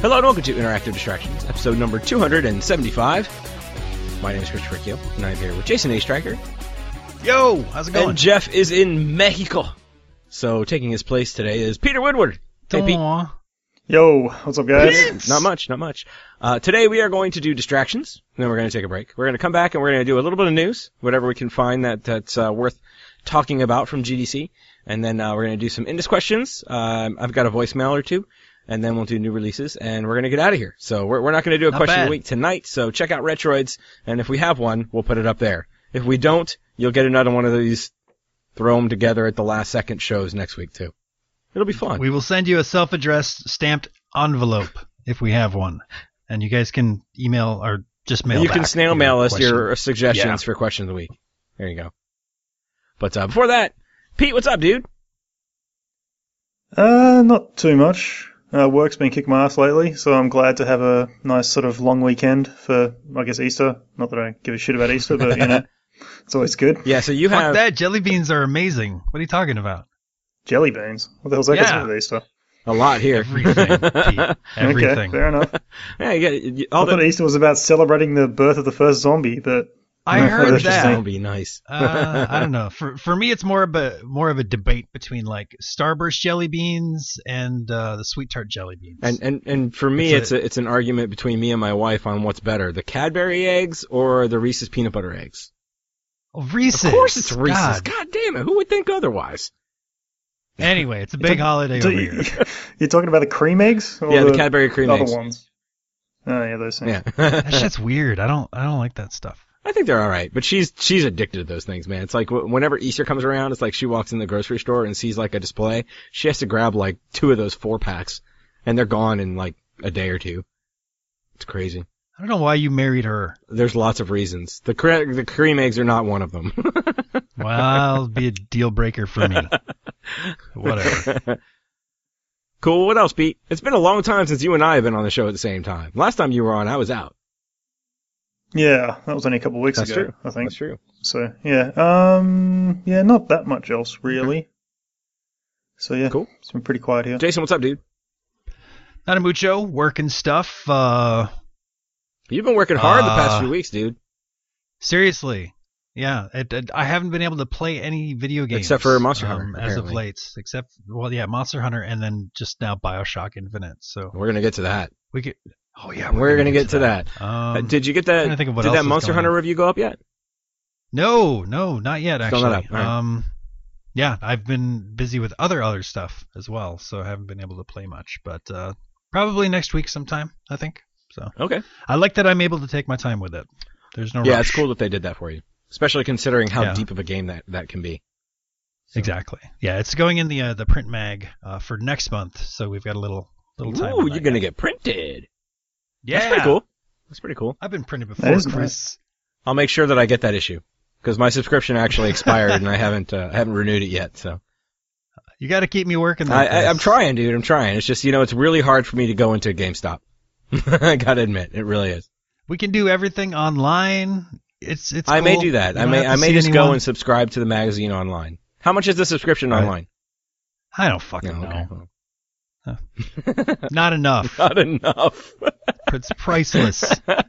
Hello and welcome to Interactive Distractions, episode number 275. My name is Christopher Keel, and I'm here with Jason A. Striker. Yo, how's it going? And Jeff is in Mexico. So taking his place today is Peter Woodward. Hey, Pete. Yo, what's up, guys? Not much. Today we are going to do distractions, and then we're going to take a break. We're going to come back and we're going to do a little bit of news, whatever we can find that's worth talking about from GDC. And then we're going to do some Indus questions. I've got a voicemail or two. And then we'll do new releases, and we're going to get out of here. So we're not going to do a question of the week tonight, so check out Retroids, and if we have one, we'll put it up there. If we don't, you'll get another one of these, throw them together at the last second shows next week, too. It'll be fun. We will send you a self-addressed stamped envelope if we have one, and you guys can email or just mail You back can snail mail us question. your suggestions for question of the week. There you go. But before that, Pete, what's up, dude? Not too much. Work's been kicking my ass lately, so I'm glad to have a nice sort of long weekend for, I guess, Easter. Not that I give a shit about Easter, but, you know, it's always good. Yeah, so you Fuck have... that, jelly beans are amazing. What are you talking about? Jelly beans? What the hell's that got to do with Easter? A lot here. Everything, Pete. Everything. Okay, fair enough. Yeah, I thought Easter was about celebrating the birth of the first zombie, but... I heard that. That would be nice. I don't know. For me, it's more of a debate between like Starburst jelly beans and the Sweet Tart jelly beans. And for me, it's an argument between me and my wife on what's better, the Cadbury eggs or the Reese's peanut butter eggs. Oh, Reese's. Of course, it's Reese's. God damn it! Who would think otherwise? Anyway, it's a big holiday over here. You're talking about the cream eggs? Or the Cadbury cream other eggs. ones? Oh yeah, those things. Yeah. That shit's weird. I don't like that stuff. I think they're all right, but she's addicted to those things, man. It's like whenever Easter comes around, it's like she walks in the grocery store and sees like a display. She has to grab like 2 of those 4-packs, and they're gone in like a day or two. It's crazy. I don't know why you married her. There's lots of reasons. The cream eggs are not one of them. Well, it'll be a deal breaker for me. Whatever. Cool. What else, Pete? It's been a long time since you and I have been on the show at the same time. Last time you were on, I was out. Yeah, that was only a couple of weeks ago, True. I think. That's true. So, yeah. Yeah, not that much else, really. Okay. So, yeah. Cool. It's been pretty quiet here. Jason, what's up, dude? Not a mucho, working stuff. You've been working hard the past few weeks, dude. Seriously. Yeah, I haven't been able to play any video games. Except for Monster Hunter, as of apparently. late. Monster Hunter and then just now BioShock Infinite. So We're going to get to that. we could... Oh, yeah. We're going to get to that. Did Did you get that? trying to think of what Did else that is Monster going Hunter on. review go up yet? No, not yet, Still not actually. up. All right. Yeah, I've been busy with other stuff as well, so I haven't been able to play much. But probably next week sometime, I think. So Okay. I like that I'm able to take my time with it. There's no Yeah, rush. it's cool that they did that for you. Especially considering how Yeah. deep of a game that can be. So. Exactly. Yeah, it's going in the print mag for next month, so we've got a little time. Ooh, you're going to get printed. Yeah. That's pretty cool. That's pretty cool. I've been printed That before, is Chris. I'll make sure that I get that issue. Because my subscription actually expired and I haven't renewed it yet, so. You got to keep me working. I'm trying, dude. I'm trying. It's just, it's really hard for me to go into GameStop. I gotta admit, it really is. We can do everything online. It's I cool. may do that. You I don't have to may see just go anyone. and subscribe to the magazine online. How much is the subscription Right. online? I don't fucking No, okay. know. Not enough. Not enough. It's priceless.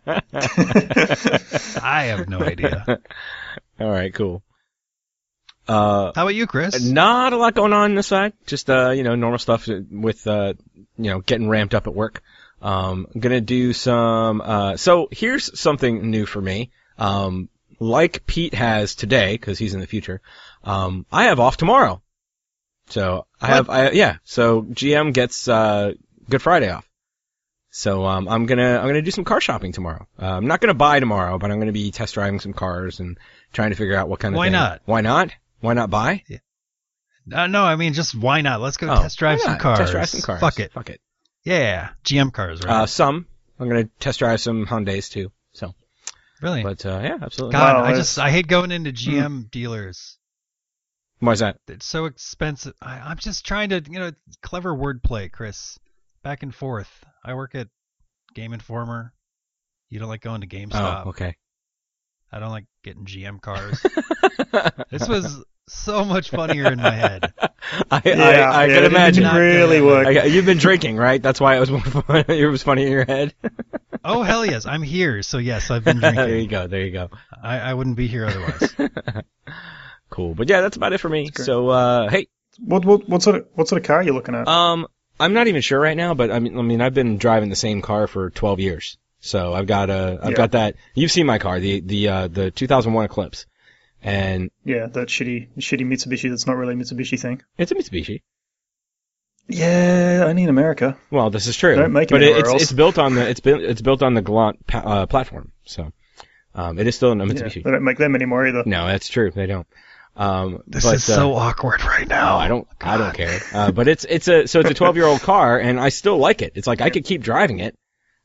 I have no idea. All right, cool. How about you, Chris? Not a lot going on this side. Just, normal stuff with, getting ramped up at work. I'm gonna do some, so here's something new for me. Like Pete has today, cause he's in the future, I have off tomorrow. So so GM gets, Good Friday off. So, I'm gonna do some car shopping tomorrow. I'm not gonna buy tomorrow, but I'm gonna be test driving some cars and trying to figure out what kind of Why thing. not? Why not? Why not buy? No, I mean, just why not? Let's go test drive why some not? cars. Test drive some cars. Fuck it. Yeah, GM cars, right? Some. I'm gonna test drive some Hyundais too. So. Really? But, yeah, absolutely. God, Wow, I hate going into GM dealers. Why is that? It's so expensive. I'm just trying to, clever wordplay, Chris. Back and forth. I work at Game Informer. You don't like going to GameStop. Oh, okay. I don't like getting GM cars. This was so much funnier in my head. I can imagine. It didn't really work. You've been drinking, right? That's why it was more fun. It was funny in your head. Oh, hell yes. I'm here. So, yes, I've been drinking. There you go. I wouldn't be here otherwise. Cool. But yeah, that's about it for me. So, hey. What sort of car are you looking at? I'm not even sure right now, but I mean, I've been driving the same car for 12 years. So I've got that. You've seen my car, the 2001 Eclipse. And yeah, that shitty Mitsubishi that's not really a Mitsubishi thing. It's a Mitsubishi. Yeah, only in America. Well, this is true. Don't make it anywhere else. It's built on the Galant platform. So it is still a Mitsubishi. Yeah, they don't make them anymore either. No, that's true. They don't. This is so awkward right now. I don't care. But it's a 12-year-old car and I still like it. It's like I could keep driving it.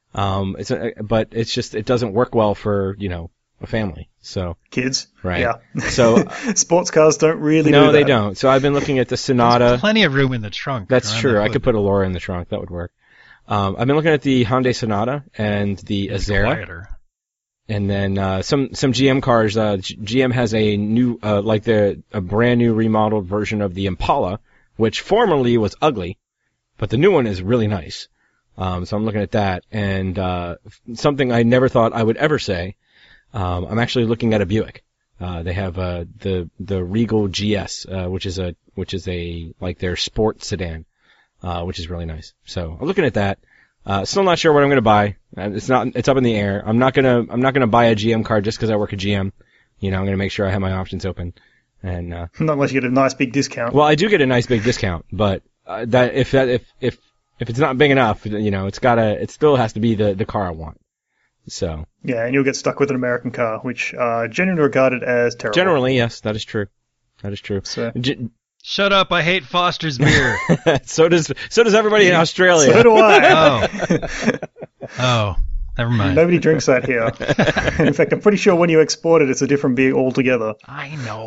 But it's just it doesn't work well for, a family. So kids. Right. Yeah. So sports cars don't really No, do that. they don't. So I've been looking at the Sonata. There's plenty of room in the trunk. That's true. I could put a Laura in the trunk. That would work. I've been looking at the Hyundai Sonata and the Azera. Quieter. And then some GM cars. GM has a new a brand new remodeled version of the Impala, which formerly was ugly, but the new one is really nice. So I'm looking at that, and something I never thought I would ever say. I'm actually looking at a Buick. They have the Regal GS, which is a like their sport sedan, which is really nice. So I'm looking at that. Still not sure what I'm going to buy. It's up in the air. I'm not gonna buy a GM car just because I work at GM. I'm going to make sure I have my options open. And not unless you get a nice big discount. Well, I do get a nice big discount, but if it's not big enough, it still has to be the car I want. So. Yeah, and you'll get stuck with an American car, which generally regarded as terrible. Generally, yes, that is true. So. Shut up! I hate Foster's beer. So does everybody in Australia. So do I. Oh, never mind. Nobody drinks that here. In fact, I'm pretty sure when you export it, it's a different beer altogether. I know.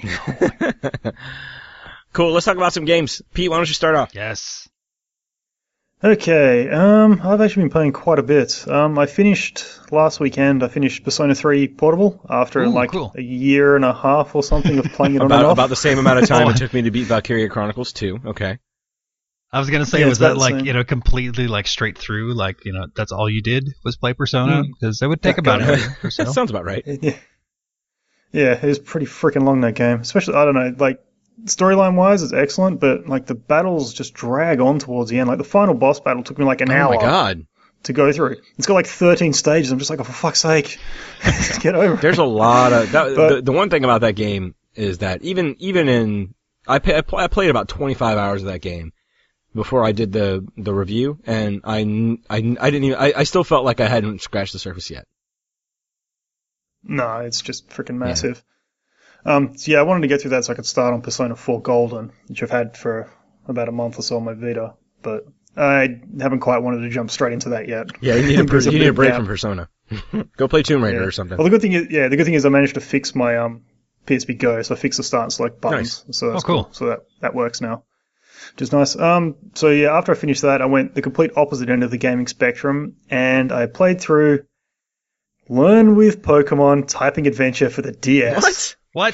Cool. Let's talk about some games. Pete, why don't you start off? Yes. Okay, I've actually been playing quite a bit. I finished last weekend. I finished Persona 3 Portable after cool. a year and a half or something of playing it on and off. About the same amount of time it took me to beat Valkyria Chronicles 2. Okay. I was gonna say, was that completely straight through? That's all you did was play Persona? Because it would take about a year or so. That sounds about right. Yeah, it was pretty freaking long, that game. Especially, I don't know, storyline-wise, it's excellent, but, the battles just drag on towards the end. The final boss battle took me, an hour. Oh, my God. To go through. It's got, 13 stages. I'm just like, oh, for fuck's sake, get over it. There's a lot of... the one thing about that game is that even in... I played about 25 hours of that game before I did the review, and I didn't even... I still felt like I hadn't scratched the surface yet. No, it's just freaking massive. Yeah. I wanted to get through that so I could start on Persona 4 Golden, which I've had for about a month or so on my Vita, but I haven't quite wanted to jump straight into that yet. Yeah, you need a break from Persona. Go play Tomb Raider or something. Well, the good thing is I managed to fix my PSP Go, so I fixed the start and select buttons. Nice. So that's cool. So that works now, which is nice. So yeah, after I finished that, I went the complete opposite end of the gaming spectrum, and I played through Learn with Pokemon Typing Adventure for the DS. What?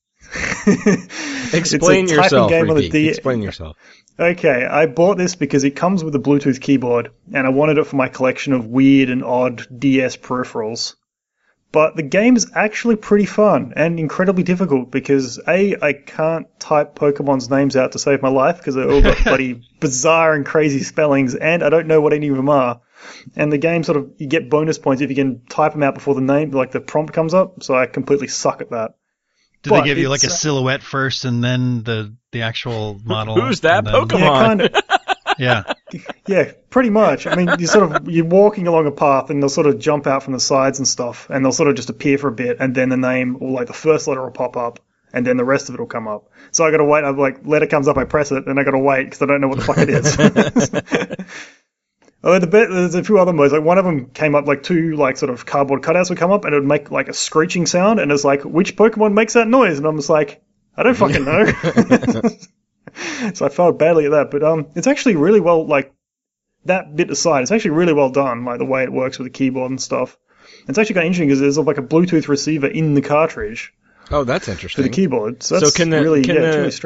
Explain yourself, Ricky. Explain yourself. Okay, I bought this because it comes with a Bluetooth keyboard, and I wanted it for my collection of weird and odd DS peripherals. But the game is actually pretty fun and incredibly difficult because I can't type Pokemon's names out to save my life because they're all got bloody bizarre and crazy spellings, and I don't know what any of them are. And the game you get bonus points if you can type them out before the name, the prompt comes up, so I completely suck at that. Did they give you a silhouette first and then the actual model? Who's that Pokemon? Yeah. Yeah, pretty much. I mean, you're walking along a path and they'll sort of jump out from the sides and stuff, and they'll sort of just appear for a bit, and then the name or the first letter will pop up, and then the rest of it will come up. So I gotta wait. I'm letter comes up, I press it, and I gotta wait because I don't know what the fuck it is. There's a few other modes. One of them came up, two sort of cardboard cutouts would come up, and it would make a screeching sound, and it's which Pokemon makes that noise? And I'm just I don't fucking know. So I failed badly at that, but it's actually really well, that bit aside, it's actually really well done, the way it works with the keyboard and stuff. It's actually kind of interesting because there's a Bluetooth receiver in the cartridge. Oh, that's interesting. For the keyboard. So that's it's really strange.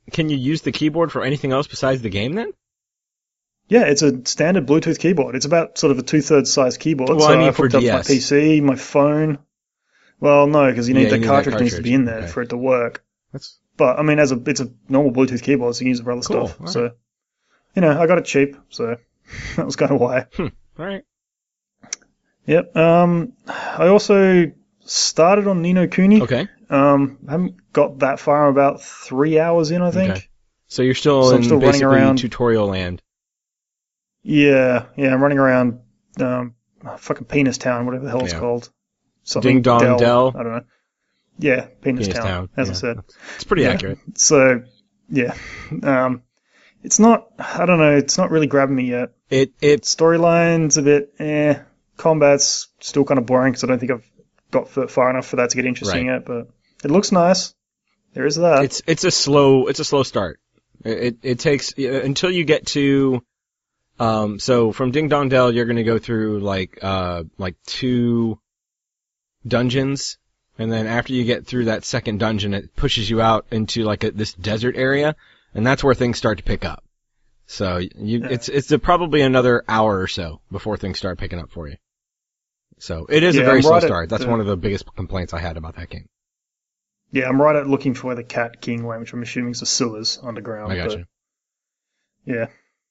can you use the keyboard for anything else besides the game then? Yeah, it's a standard Bluetooth keyboard. It's about sort of a 2/3 size keyboard. Well, so I mean I've for hooked up my DS. PC, my phone. Well, no, because you need Yeah, the you need that cartridge needs to cartridge. be in there Okay. for it to work. That's But I mean, it's a normal Bluetooth keyboard, so you can use it for other Cool, stuff. alright. So, I got it cheap, so that was kind of why. all right. Yep. I also started on Ni no Kuni. Okay. Haven't got that far. I'm about 3 hours in, I think. Okay. So you're still So I'm in still running basically around. tutorial land. Yeah, I'm running around fucking Penis Town, whatever the hell it's Yeah. called. Something Ding Dong Dell. I don't know. Yeah, Penis, Penis Town, Town, as yeah. I said. It's pretty Yeah. accurate. So, yeah. It's not, I don't know, it's not really grabbing me yet. It's Storyline's a bit, Combat's still kind of boring because I don't think I've got far enough for that to get interesting Right. yet, but it looks nice. There is that. it's a slow start. It takes until you get to so from Ding Dong Dell you're going to go through like 2 dungeons, and then after you get through that second dungeon it pushes you out into like this desert area, and that's where things start to pick up. So it's probably another hour or so before things start picking up for you. So it is a very I'm slow right at start. That's the- one of the biggest complaints I had about that game. Yeah, I'm right at looking for where the Cat King went, which I'm assuming is the sewers underground. I got but- you. Yeah.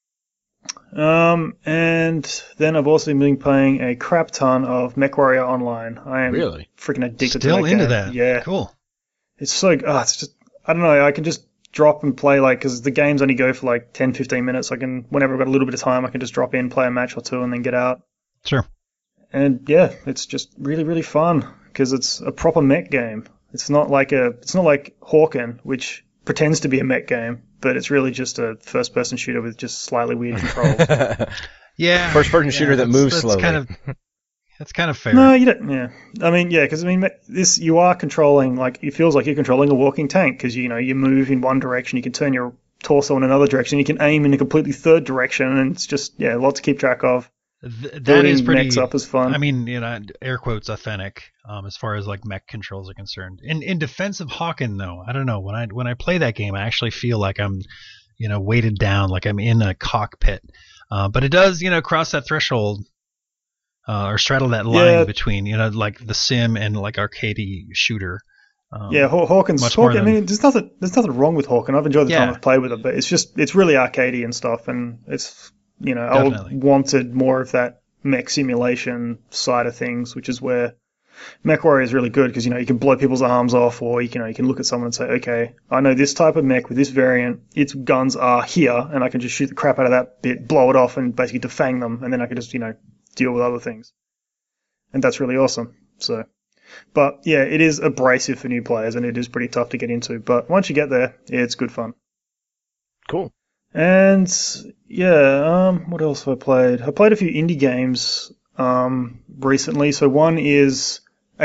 And then I've also been playing a crap ton of MechWarrior Online. I am Really? freaking addicted Still to that into game. that. Yeah. Cool. It's so, it's just, I don't know, I can just drop and play, like, because the games only go for like 10, 15 minutes. I can, whenever I've got a little bit of time, I can just drop in, play a match or two, and then get out. Sure. And yeah, it's just really, really fun because it's a proper mech game. It's not like Hawken, which pretends to be a mech game, but it's really just a first-person shooter with just slightly weird controls. Yeah. First-person shooter that moves that's slowly. That's kind of fair. No, you don't. Yeah, I mean, yeah, because this you are controlling, like, it feels like you're controlling a walking tank because you move in one direction, you can turn your torso in another direction, you can aim in a completely third direction, and it's just a lot to keep track of. That Building is pretty. mechs up is fun. I mean, air quotes authentic as far as like mech controls are concerned. In defense of Hawken, though, I don't know, when I play that game, I actually feel like I'm, weighted down, like I'm in a cockpit. But it does, cross that threshold or straddle that line between, like the sim and like arcadey shooter. Hawken's much more Hawken. I mean, there's nothing wrong with Hawken. I've enjoyed the time Yeah. I've played with it, but it's really arcadey and stuff, and it's I Definitely. wanted more of that mech simulation side of things, which is where MechWarrior is really good because you can blow people's arms off, or you can look at someone and say, okay, I know this type of mech with this variant, its guns are here, and I can just shoot the crap out of that bit, blow it off, and basically defang them, and then I can just deal with other things, and that's really awesome. So. But yeah, it is abrasive for new players, and it is pretty tough to get into. But once you get there, it's good fun. Cool. And yeah, what else have I played? I played a few indie games recently. So one is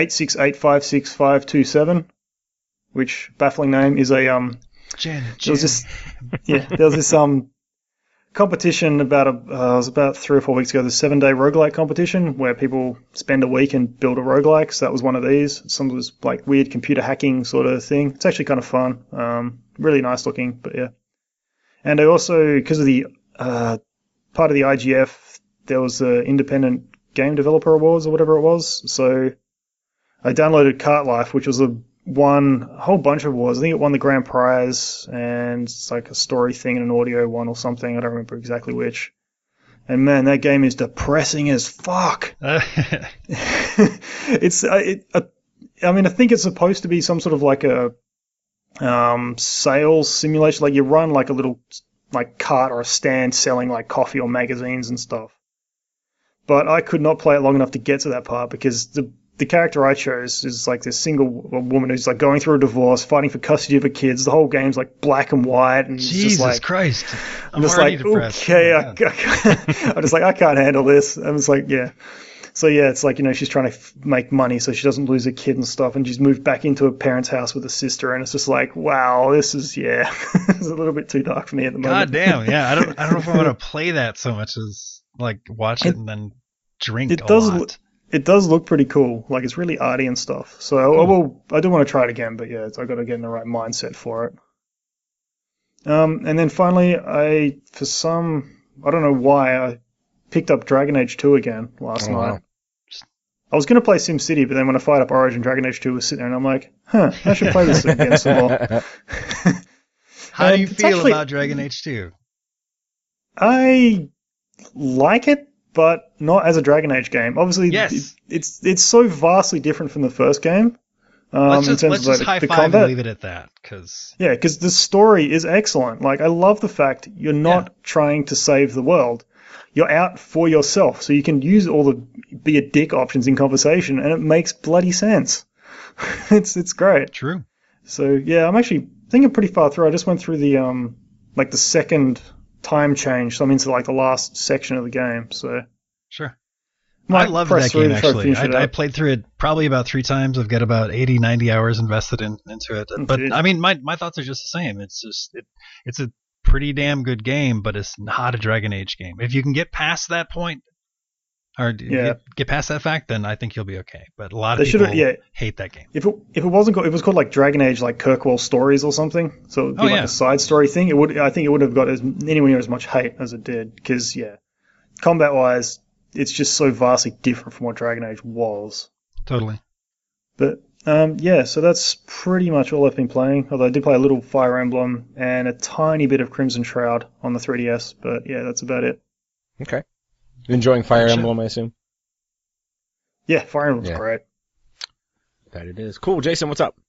8685657, which baffling name is a Jen. there was this competition it was about 3 or 4 weeks ago, the 7-day roguelike competition where people spend a week and build a roguelike. So that was one of these. Some was like weird computer hacking sort of thing. It's actually kind of fun. Really nice looking, but yeah. And I also, because of the part of the IGF, there was the Independent Game Developer Awards or whatever it was. So I downloaded Cart Life, which was a whole bunch of awards. I think it won the grand prize, and it's like a story thing and an audio one or something. I don't remember exactly which. And man, that game is depressing as fuck. I think it's supposed to be some sort of like a sales simulation. Like you run like a little like cart or a stand selling like coffee or magazines and stuff. But I could not play it long enough to get to that part because the character I chose is like this single woman who's like going through a divorce, fighting for custody of her kids. The whole game's like black and white, and it's Jesus just like Christ! I'm just like, depressed. okay, Oh, my God. I'm just like, I can't handle this. I'm just like, yeah. So yeah, it's like she's trying to make money so she doesn't lose her kid and stuff, and she's moved back into her parents' house with her sister, and it's just like, wow, this is it's a little bit too dark for me at the moment. God damn, yeah. I don't know if I want to play that so much as like watch it and then drink It a does lot. It does look pretty cool. Like it's really arty and stuff. So I do want to try it again, but yeah, I got to get in the right mindset for it. And then finally, I don't know why, I picked up Dragon Age 2 again last night. Wow. I was going to play SimCity, but then when I fired up Origin, Dragon Age 2 was sitting there, and I'm like, I should play this again some more. How do you It's feel actually- about Dragon Age 2? I like it, but not as a Dragon Age game. Obviously, Yes. it's so vastly different from the first game. Let's in just, terms let's of, like, just high the five combat. and leave it at that, because Yeah, because the story is excellent. Like, I love the fact you're not trying to save the world. You're out for yourself, so you can use all the be a dick options in conversation, and it makes bloody sense. It's great. true. So yeah, I'm actually thinking pretty far through. I just went through the like the second time change, so I'm into like the last section of the game. So Sure. might I loved press that through game, to try to actually. finish it I up. played through it probably about 3 times. I've got about 80, 90 hours invested into it. But, Jeez. I mean, my thoughts are just the same. It's just, it's a pretty damn good game, but it's not a Dragon Age game. If you can get past that point, or get past that fact, then I think you'll be okay. But a lot of They people should've- hate that game. If it wasn't called, it was called like Dragon Age like Kirkwall Stories or something. So it would be Oh, like yeah. a side story thing. I think it would have got anywhere near as much hate as it did, because combat wise, it's just so vastly different from what Dragon Age was. Totally. But so that's pretty much all I've been playing. Although I did play a little Fire Emblem and a tiny bit of Crimson Shroud on the 3DS. But yeah, that's about it. Okay. Enjoying Fire Gotcha. Emblem, I assume? Yeah, Fire Emblem's Yeah. great. That it is. Cool. Jason, what's up?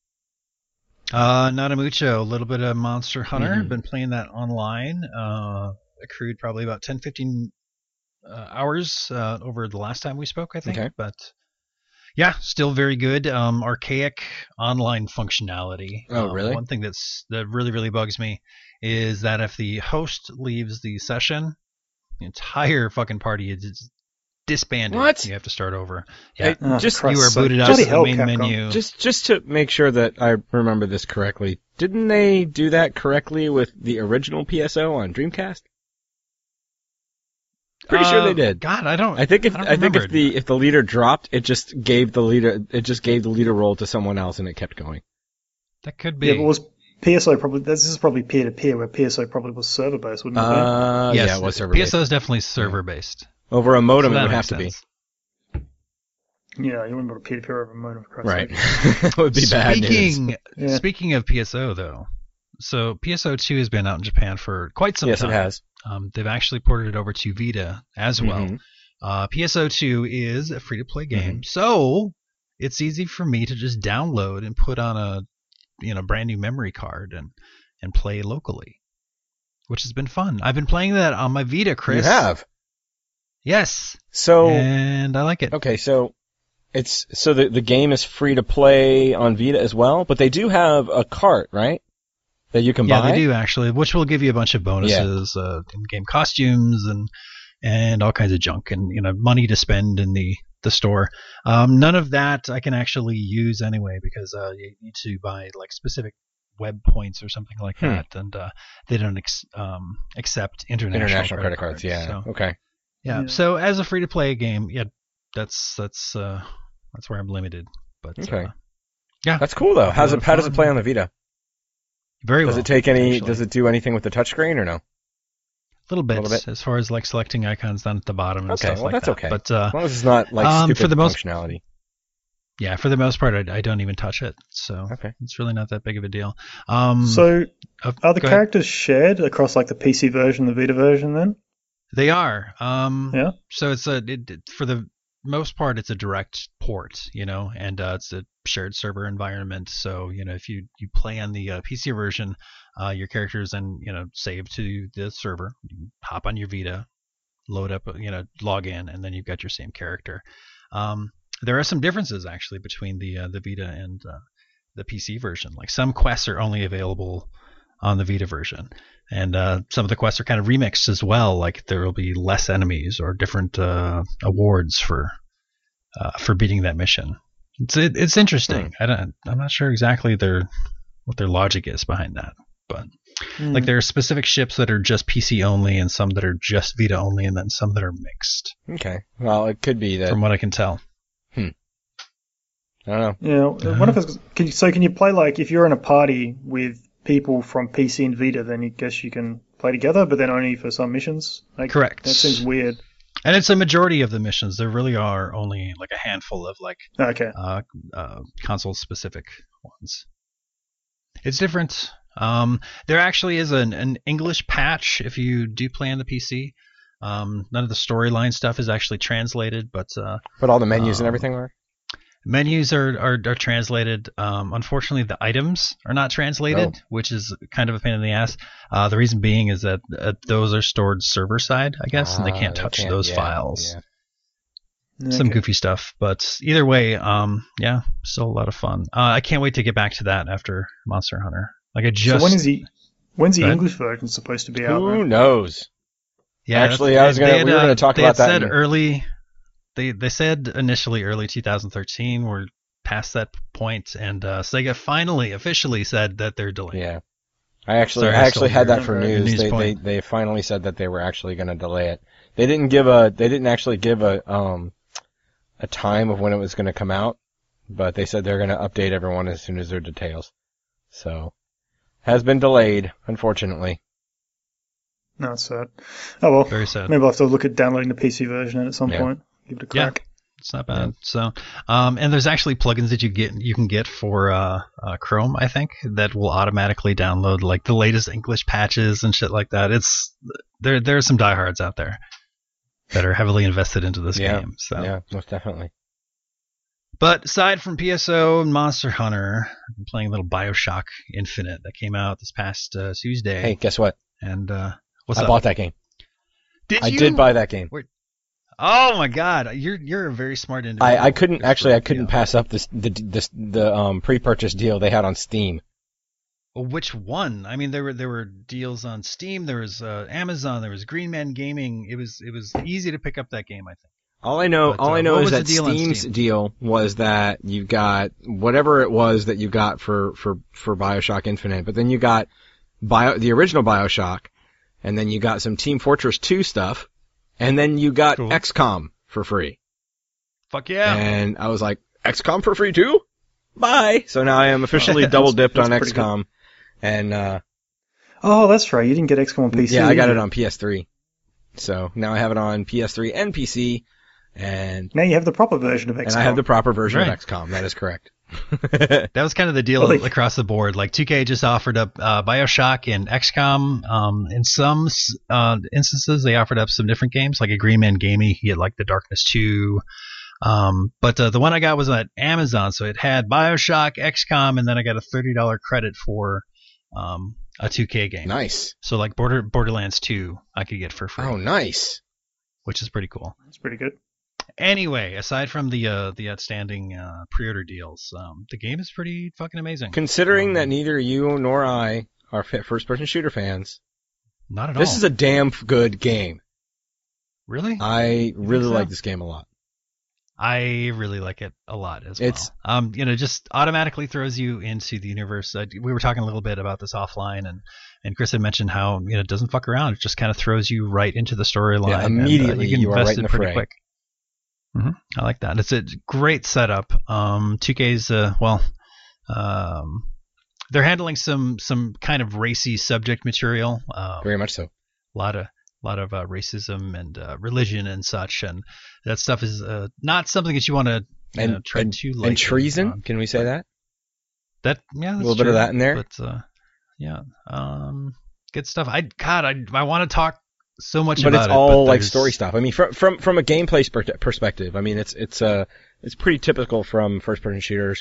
Not a mucho. A little bit of Monster Hunter. Mhm. Been playing that online. Accrued probably about 10, 15 hours over the last time we spoke, I think. Okay. But yeah, still very good. Archaic online functionality. Oh, really? One thing that really, really bugs me is that if the host leaves the session, the entire fucking party is disbanded. What? You have to start over. Yeah. Hey, just Christ's You are sake. booted out Bloody of the hell, main Capcom. menu. just to make sure that I remember this correctly, didn't they do that correctly with the original PSO on Dreamcast? Pretty sure they did. God, I don't. I think don't remember it. if the leader dropped, it just gave the leader role to someone else, and it kept going. That could be. Yeah, but was PSO probably? This is probably peer to peer, where PSO probably was server based, wouldn't it? Have Yes, yeah, it was server PSO is definitely server based. over a modem. So It that would have makes to be sense. been? Yeah, you wouldn't be able to peer to peer over a modem. for Christ's right. sake. It would be bad news. Yeah. Speaking of PSO though, so PSO 2 has been out in Japan for quite some Yes, time. it has. They've actually ported it over to Vita as well. Mhm. PSO 2 is a free to play Mm-hmm. game, so it's easy for me to just download and put on a brand new memory card and play locally, which has been fun. I've been playing that on my Vita, Chris. You have. Yes, So and I like it. okay, so the game is free to play on Vita as well, but they do have a cart, right? That you can Yeah, buy. they do actually, which will give you a bunch of bonuses, in-game costumes and all kinds of junk, and money to spend in the store. None of that I can actually use anyway, because you need to buy like specific web points or something like that, and they don't accept international credit cards. Yeah. So, Okay. yeah. So as a free-to-play game, yeah, that's where I'm limited. But Okay. yeah, That's cool though. How does it fun. play on the Vita? very well. Does it take any? actually. Does it do anything with the touchscreen or no? Little bit, Little bit. as far as like selecting icons down at the bottom and Okay, stuff well, like that's that. okay. But As long as it's not like stupid for the most- functionality. yeah, for the most part, I don't even touch it, so Okay. it's really not that big of a deal. So are the go ahead. characters shared across like the PC version, the Vita version? Then They are. Yeah. So it's for the most part, it's a direct port, and it's a shared server environment. So if you play on the PC version, your characters then save to the server. You hop on your Vita, load up, log in, and then you've got your same character. There are some differences actually between the Vita and the PC version. Like some quests are only available on the Vita version, and some of the quests are kind of remixed as well. Like there will be less enemies or different awards for beating that mission. It's interesting. I'm not sure exactly what their logic is behind that, but like there are specific ships that are just PC only, and some that are just Vita only, and then some that are mixed. Okay. Well, it could be that. From what I can tell. I don't know. yeah, one of us. Can you play like if you're in a party with people from PC and Vita, then I guess you can play together, but then only for some missions. Like, Correct. That seems weird. And it's a majority of the missions. There really are only like a handful of like Okay. console-specific ones. It's different. There actually is an English patch if you do play on the PC. None of the storyline stuff is actually translated, but all the menus and everything are? menus are translated. Unfortunately, the items are not translated, which is kind of a pain in the ass. The reason being is that those are stored server side, I guess, and they can't touch those files. Yeah. Some goofy stuff, but either way, yeah, still a lot of fun. I can't wait to get back to that after Monster Hunter. Like I just. So when's the English version supposed to be out? Who knows? Yeah, actually, we were going to talk about that. Said early. They said initially early 2013. We're past that point, and Sega finally officially said that they're delaying. Yeah, I actually had that for news. They finally said that they were actually going to delay it. They didn't actually give a time of when it was going to come out, but they said they're going to update everyone as soon as there are details. So, has been delayed, unfortunately. No, it's sad. Oh well, very sad. Maybe I'll have to look at downloading the PC version at some point. Give it a crack. Yeah, it's not bad. So, and there's actually plugins that you can get for Chrome, I think, that will automatically download like the latest English patches and shit like that. There are some diehards out there that are heavily invested into this game. So. Yeah, most definitely. But aside from PSO and Monster Hunter, I'm playing a little BioShock Infinite that came out this past Tuesday. Hey, guess what? And I bought that game. I did buy that game. Oh my God, you're a very smart individual. I couldn't pass up the pre-purchase deal they had on Steam. Well, which one? I mean, there were deals on Steam. There was Amazon. There was Green Man Gaming. It was easy to pick up that game, I think. All I know is that Steam's deal was that you got whatever it was that you got for BioShock Infinite, but then you got the original BioShock, and then you got some Team Fortress 2 stuff, and then you got XCOM for free. Fuck yeah! And I was like, XCOM for free too? Bye! So now I am officially double dipped on XCOM. And oh, that's right. You didn't get XCOM on PC. Yeah, I got it on PS3. So now I have it on PS3 and PC. And now you have the proper version of XCOM. And I have the proper version of XCOM. That is correct. That was kind of the deal across the board. Like 2K just offered up BioShock and XCOM. In some instances, they offered up some different games, like a Green Man Gaming. You get like the Darkness 2. But the one I got was at Amazon, so it had BioShock, XCOM, and then I got a $30 credit for a 2K game. Nice. So like Borderlands 2, I could get for free. Oh, nice. Which is pretty cool. That's pretty good. Anyway, aside from the outstanding pre-order deals, the game is pretty fucking amazing. Considering that neither you nor I are first-person shooter fans, not at all. This is a damn good game. Really? I really like this game a lot. I really like it a lot as well. Just automatically throws you into the universe. We were talking a little bit about this offline, and Chris had mentioned how it doesn't fuck around. It just kind of throws you right into the storyline. Yeah, immediately you are right in the fray. Quick. Mm-hmm. I like that. It's a great setup. 2K's they're handling some kind of racy subject material. Very much so. A lot of racism and religion and such, and that stuff is not something that you want to tread too lightly. And treason? Can we say that? That that's a little bit of that in there. But good stuff. I want to talk so much but about it's all like story stuff. I mean, from a gameplay perspective, I mean, it's pretty typical from first-person shooters.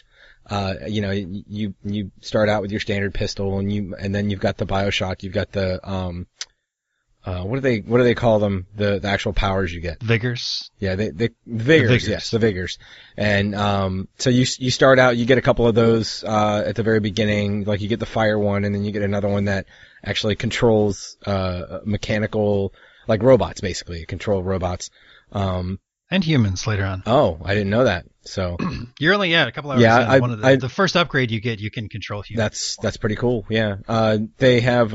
You start out with your standard pistol, and then you've got the BioShock, you've got the what do they call them? The actual powers you get. Vigors. Yeah, the Vigors. Yes, the Vigors. And so you start out, you get a couple of those at the very beginning, like you get the fire one, and then you get another one that actually controls mechanical, like robots, basically, control robots. And humans later on. Oh, I didn't know that. So you're only a couple hours in. The first upgrade you get, you can control humans. That's pretty cool. Yeah. They have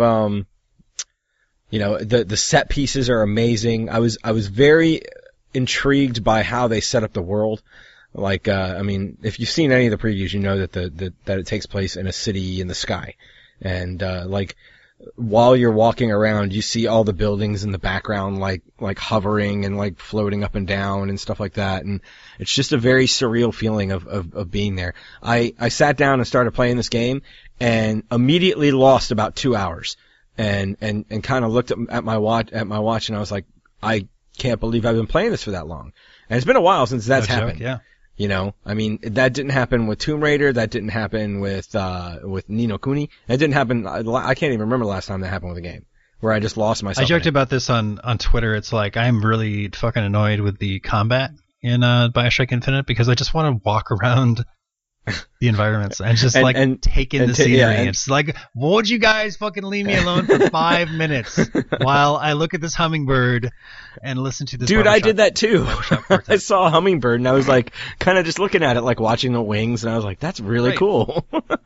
the set pieces are amazing. I was very intrigued by how they set up the world. Like, I mean, if you've seen any of the previews, you know that that it takes place in a city in the sky. And, like, while you're walking around, you see all the buildings in the background, like hovering and like floating up and down and stuff like that. And it's just a very surreal feeling of being there. I sat down and started playing this game and immediately lost about 2 hours and kind of looked at my watch and I was like, I can't believe I've been playing this for that long. And it's been a while since that's happened. Yeah. You know, I mean, that didn't happen with Tomb Raider. That didn't happen with Ni no Kuni. That didn't happen. I can't even remember the last time that happened with a game where I just lost myself. I joked about this on Twitter. It's like I'm really fucking annoyed with the combat in BioShock Infinite because I just want to walk around the environments and just take in the scenery. Yeah, it's like, would you guys fucking leave me alone for 5 minutes while I look at this hummingbird and listen to this? Dude, I did that too. I saw a hummingbird and I was like, kind of just looking at it, like watching the wings, and I was like, that's really cool.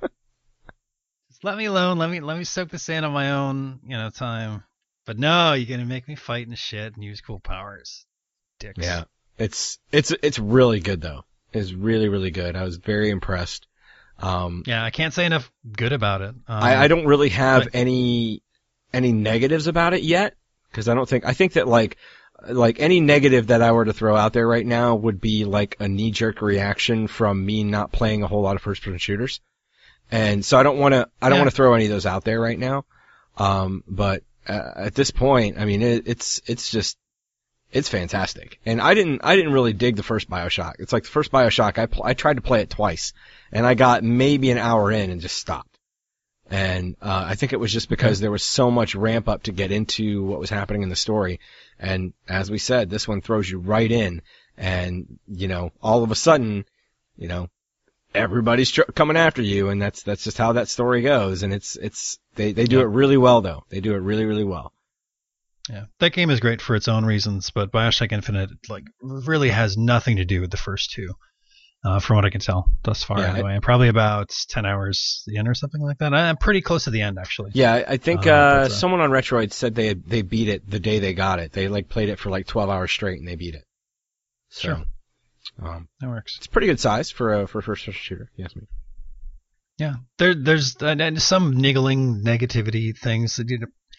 Just let me alone. Let me soak this in on my own, time. But no, you're gonna make me fight and shit and use cool powers. Dicks. Yeah, it's really good though. Is really, really good. I was very impressed. Yeah, I can't say enough good about it. I don't really have any negatives about it yet, because I think that like any negative that I were to throw out there right now would be like a knee-jerk reaction from me not playing a whole lot of first-person shooters. And so I don't want to throw any of those out there right now. But at this point, I mean, it's fantastic. And I didn't really dig the first BioShock. It's like the first BioShock, I tried to play it twice, and I got maybe an hour in and just stopped. And I think it was just because there was so much ramp up to get into what was happening in the story. And as we said, this one throws you right in, and all of a sudden, everybody's coming after you, and that's just how that story goes. And they do it really well though. They do it really, really well. Yeah, that game is great for its own reasons, but BioShock Infinite really has nothing to do with the first two, from what I can tell thus far. Yeah, anyway, I'm probably about 10 hours the end or something like that. I'm pretty close to the end actually. Yeah, I think someone on Retroid said they beat it the day they got it. They played it for 12 hours straight and they beat it. So, sure, that works. It's pretty good size for a first-person shooter. Yes, me. Yeah, there's some niggling negativity things that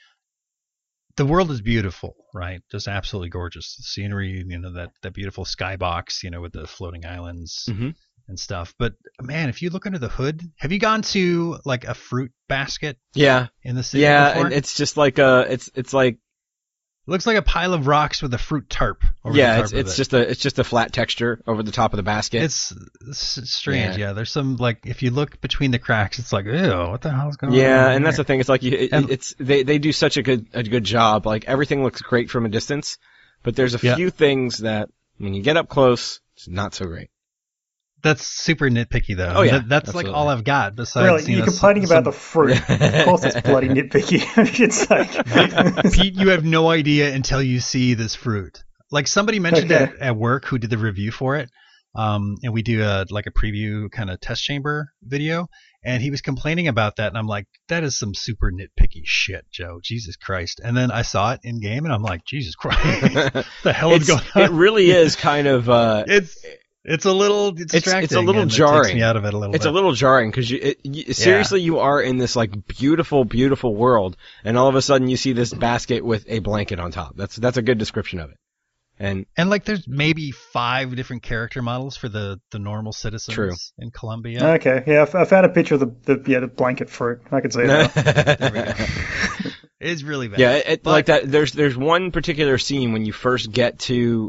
the world is beautiful, right? Just absolutely gorgeous. The scenery, that beautiful skybox, with the floating islands and stuff. But man, if you look under the hood, have you gone to a fruit basket? Yeah. In the city and before? it's just like it's like. It looks like a pile of rocks with a fruit tarp. It's just a flat texture over the top of the basket. It's strange. Yeah, there's some if you look between the cracks, it's like, ew, what the hell's going on? Yeah, and that's the thing. It's like they do such a good job. Like everything looks great from a distance, but there's a few things that when you get up close, it's not so great. That's super nitpicky, though. Oh yeah, that's absolutely. All I've got. Besides, really, you're complaining about the fruit. Of course, it's bloody nitpicky. It's like Pete, you have no idea until you see this fruit. Somebody mentioned it at work who did the review for it, and we do a preview kind of test chamber video, and he was complaining about that, and I'm like, that is some super nitpicky shit, Joe. Jesus Christ! And then I saw it in game, and I'm like, Jesus Christ, what the hell is going on? It really is kind of. It's a little distracting. It's a little jarring. It takes me out of it a little bit. It's a little jarring because seriously, you are in this beautiful, beautiful world, and all of a sudden you see this basket with a blanket on top. That's a good description of it. And there's maybe 5 different character models for the normal citizens in Colombia. Okay, yeah, I found a picture of the blanket fruit. I can see it. There we go. It's really bad. Yeah, like that. There's one particular scene when you first get to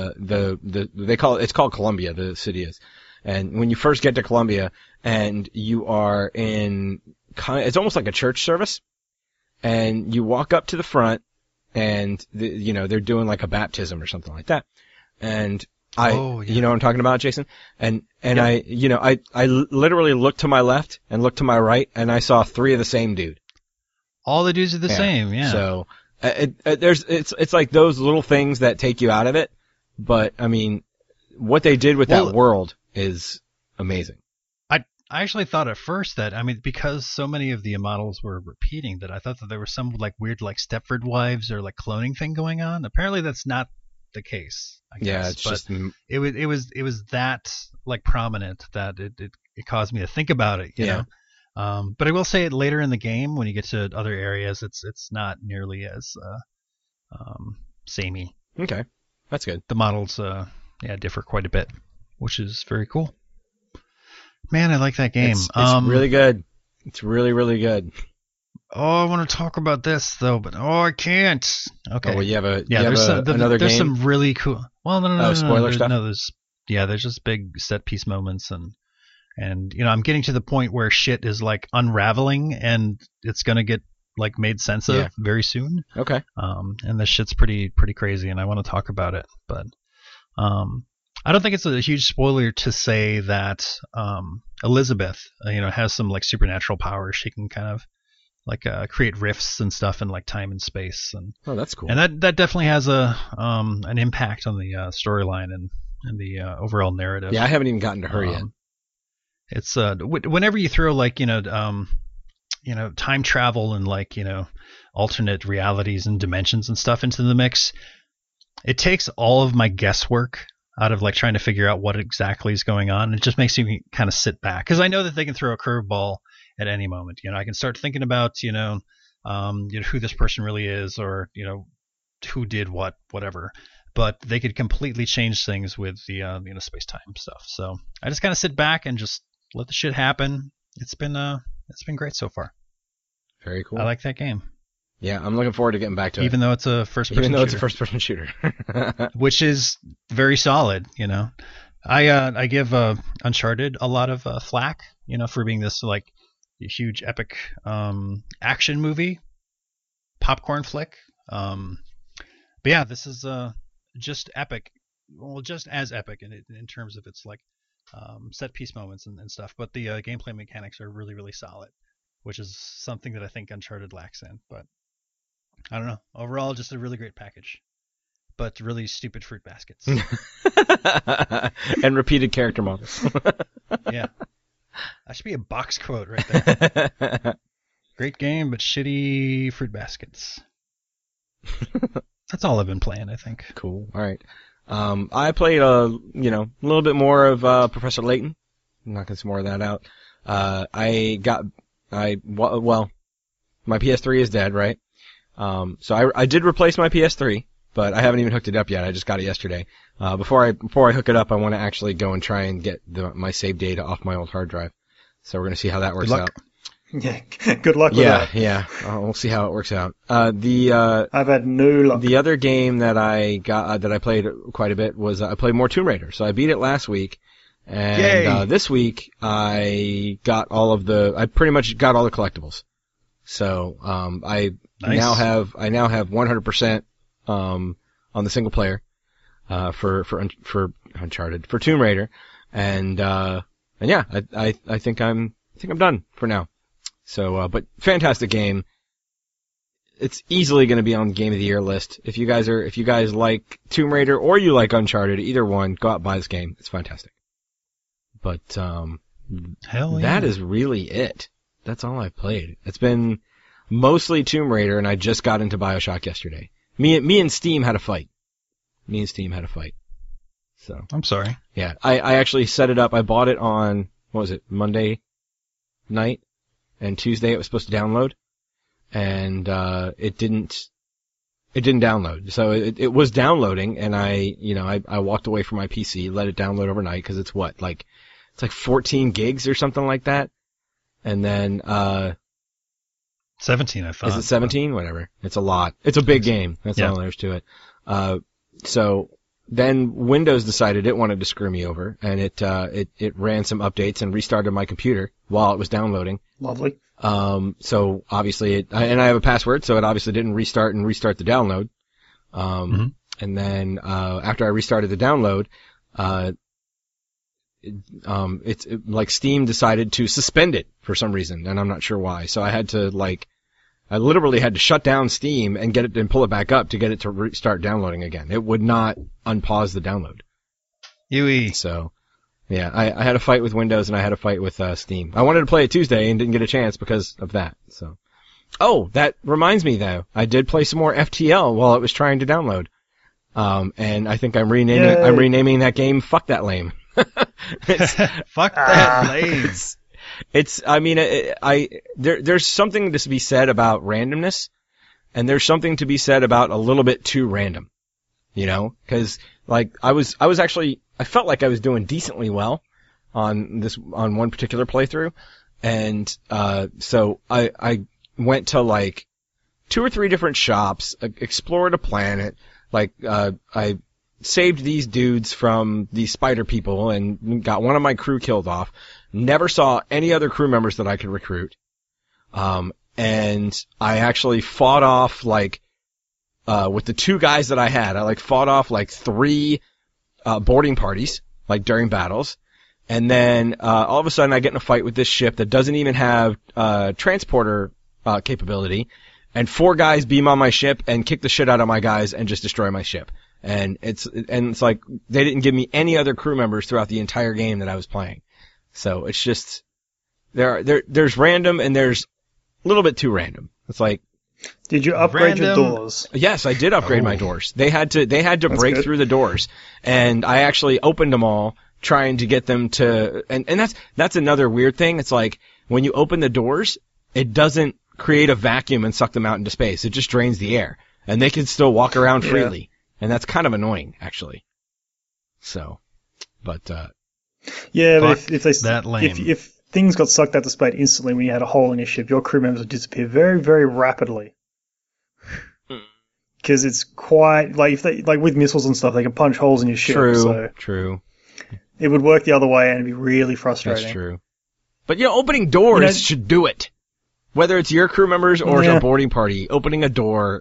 it's called Columbia, the city is, and when you first get to Columbia and you are in it's almost like a church service, and you walk up to the front and they're doing a baptism or something like that, and you know what I'm talking about, Jason? And I literally looked to my left and looked to my right and I saw 3 of the same dude. All the dudes are the same, yeah. So it's like those little things that take you out of it, but I mean, what they did with that world is amazing. I actually thought at first that because so many of the models were repeating, that I thought that there was some weird Stepford Wives or cloning thing going on. Apparently, that's not the case. I guess. Yeah, it's just it was that prominent that it caused me to think about it. You know. But I will say later in the game, when you get to other areas, it's not nearly as samey. Okay, that's good. The models differ quite a bit, which is very cool. Man, I like that game. It's really good. It's really, really good. Oh, I want to talk about this though, but I can't. Okay. Oh, well, you have There's another game? some really cool. Well, no. Spoiler stuff? No, there's just big set piece moments and I'm getting to the point where shit is like unraveling and it's gonna get like made sense of very soon. Okay. And this shit's pretty crazy, and I want to talk about it, but I don't think it's a huge spoiler to say that Elizabeth, has some like supernatural powers. She can kind of like create rifts and stuff in like time and space, and that's cool. And that definitely has an impact on the storyline and the overall narrative. Yeah, I haven't even gotten to her yet. It's whenever you throw like time travel and like alternate realities and dimensions and stuff into the mix, it takes all of my guesswork out of like trying to figure out what exactly is going on. It just makes you kind of sit back, because I know that they can throw a curveball at any moment. I can start thinking about who this person really is, or who did whatever. But they could completely change things with the space time stuff. So I just kind of sit back and just let the shit happen. It's been great so far. Very cool. I like that game. Yeah, I'm looking forward to getting back to it. Even though it's a first-person shooter. Which is very solid, I give Uncharted a lot of flack, for being this like huge epic action movie, popcorn flick. But yeah, this is just epic. Well, just as epic in terms of its like set piece moments and stuff. But the gameplay mechanics are really, really solid, which is something that I think Uncharted lacks in. But I don't know. Overall, just a really great package, but really stupid fruit baskets. And repeated character models. Yeah. That should be a box quote right there. Great game, but shitty fruit baskets. That's all I've been playing, I think. Cool. All right. I played a little bit more of Professor Layton. I'm not gonna say more of that out. My PS3 is dead, right? So I did replace my PS3, but I haven't even hooked it up yet. I just got it yesterday. Before I hook it up, I want to actually go and try and get my save data off my old hard drive. So we're gonna see how that works out. Yeah, good luck with that. Yeah. We'll see how it works out. I've had no luck. The other game that I got that I played quite a bit was I played more Tomb Raider. So I beat it last week, and this week I pretty much got all the collectibles. So I now have 100% on the single player for Uncharted, for Tomb Raider, and yeah, I think I'm done for now. So, but fantastic game. It's easily going to be on Game of the Year list. If you guys like Tomb Raider or you like Uncharted, either one, go out and buy this game. It's fantastic. But, hell yeah. That is really it. That's all I've played. It's been mostly Tomb Raider, and I just got into BioShock yesterday. Me and Steam had a fight. So. I'm sorry. Yeah. I actually set it up. I bought it on, what was it, Monday night? And Tuesday it was supposed to download, and it didn't download. So it was downloading, and I walked away from my PC, let it download overnight, because it's like 14 gigs or something like that. And then 17, I thought. Is it 17? Whatever. It's a lot. It's a big game. That's all there's to it. So then Windows decided it wanted to screw me over, and it ran some updates and restarted my computer while it was downloading. Lovely. So obviously and I have a password, so it obviously didn't restart the download. And then, after I restarted the download, it's like Steam decided to suspend it for some reason, and I'm not sure why. So I literally had to shut down Steam and get it and pull it back up to get it to restart downloading again. It would not unpause the download. So, yeah, I had a fight with Windows and I had a fight with Steam. I wanted to play it Tuesday and didn't get a chance because of that. So, oh, that reminds me though, I did play some more FTL while it was trying to download. And I think I'm renaming that game Fuck That Lame. Fuck That Lame. there's something to be said about randomness, and there's something to be said about a little bit too random, you know, cause like I felt like I was doing decently well on one particular playthrough, and, so I went to like 2 or 3 different shops, explored a planet, like, I saved these dudes from these spider people and got one of my crew killed off. Never saw any other crew members that I could recruit. And I actually fought off like, with the 2 guys that I had, I like fought off like 3, boarding parties, like during battles. And then, all of a sudden I get in a fight with this ship that doesn't even have, transporter, capability. And 4 guys beam on my ship and kick the shit out of my guys and just destroy my ship. And it's like, they didn't give me any other crew members throughout the entire game that I was playing. So it's just, there's random and there's a little bit too random. It's like, did you upgrade your doors? Yes, I did upgrade my doors. They had to break through the doors. And I actually opened them all trying to get them to, and that's another weird thing. It's like, when you open the doors, it doesn't create a vacuum and suck them out into space. It just drains the air. And they can still walk around freely. And that's kind of annoying, actually. So, but, yeah, but if things got sucked out to space instantly when you had a hole in your ship, your crew members would disappear very, very rapidly. Because it's quite, like, if they, like with missiles and stuff, they can punch holes in your ship. True. It would work the other way and it'd be really frustrating. That's true. But yeah, opening doors should do it. Whether it's your crew members or a boarding party, opening a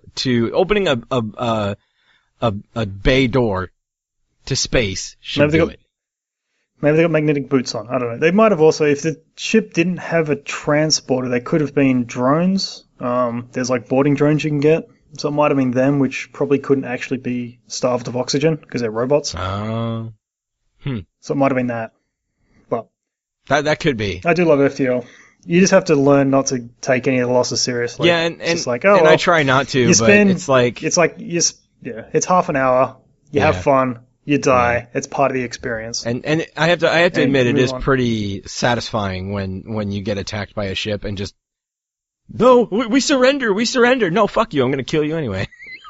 bay door to space should do it. Maybe they got magnetic boots on. I don't know. They might have also, if the ship didn't have a transporter, they could have been drones. There's like boarding drones you can get. So it might have been them, which probably couldn't actually be starved of oxygen because they're robots. So it might have been that. But that could be. I do love FTL. You just have to learn not to take any of the losses seriously. Yeah, and I try not to, but it's half an hour. You have fun. You die. Yeah. It's part of the experience. And I have to admit it is pretty satisfying when you get attacked by a ship and just, no, we surrender. No, fuck you. I'm going to kill you anyway.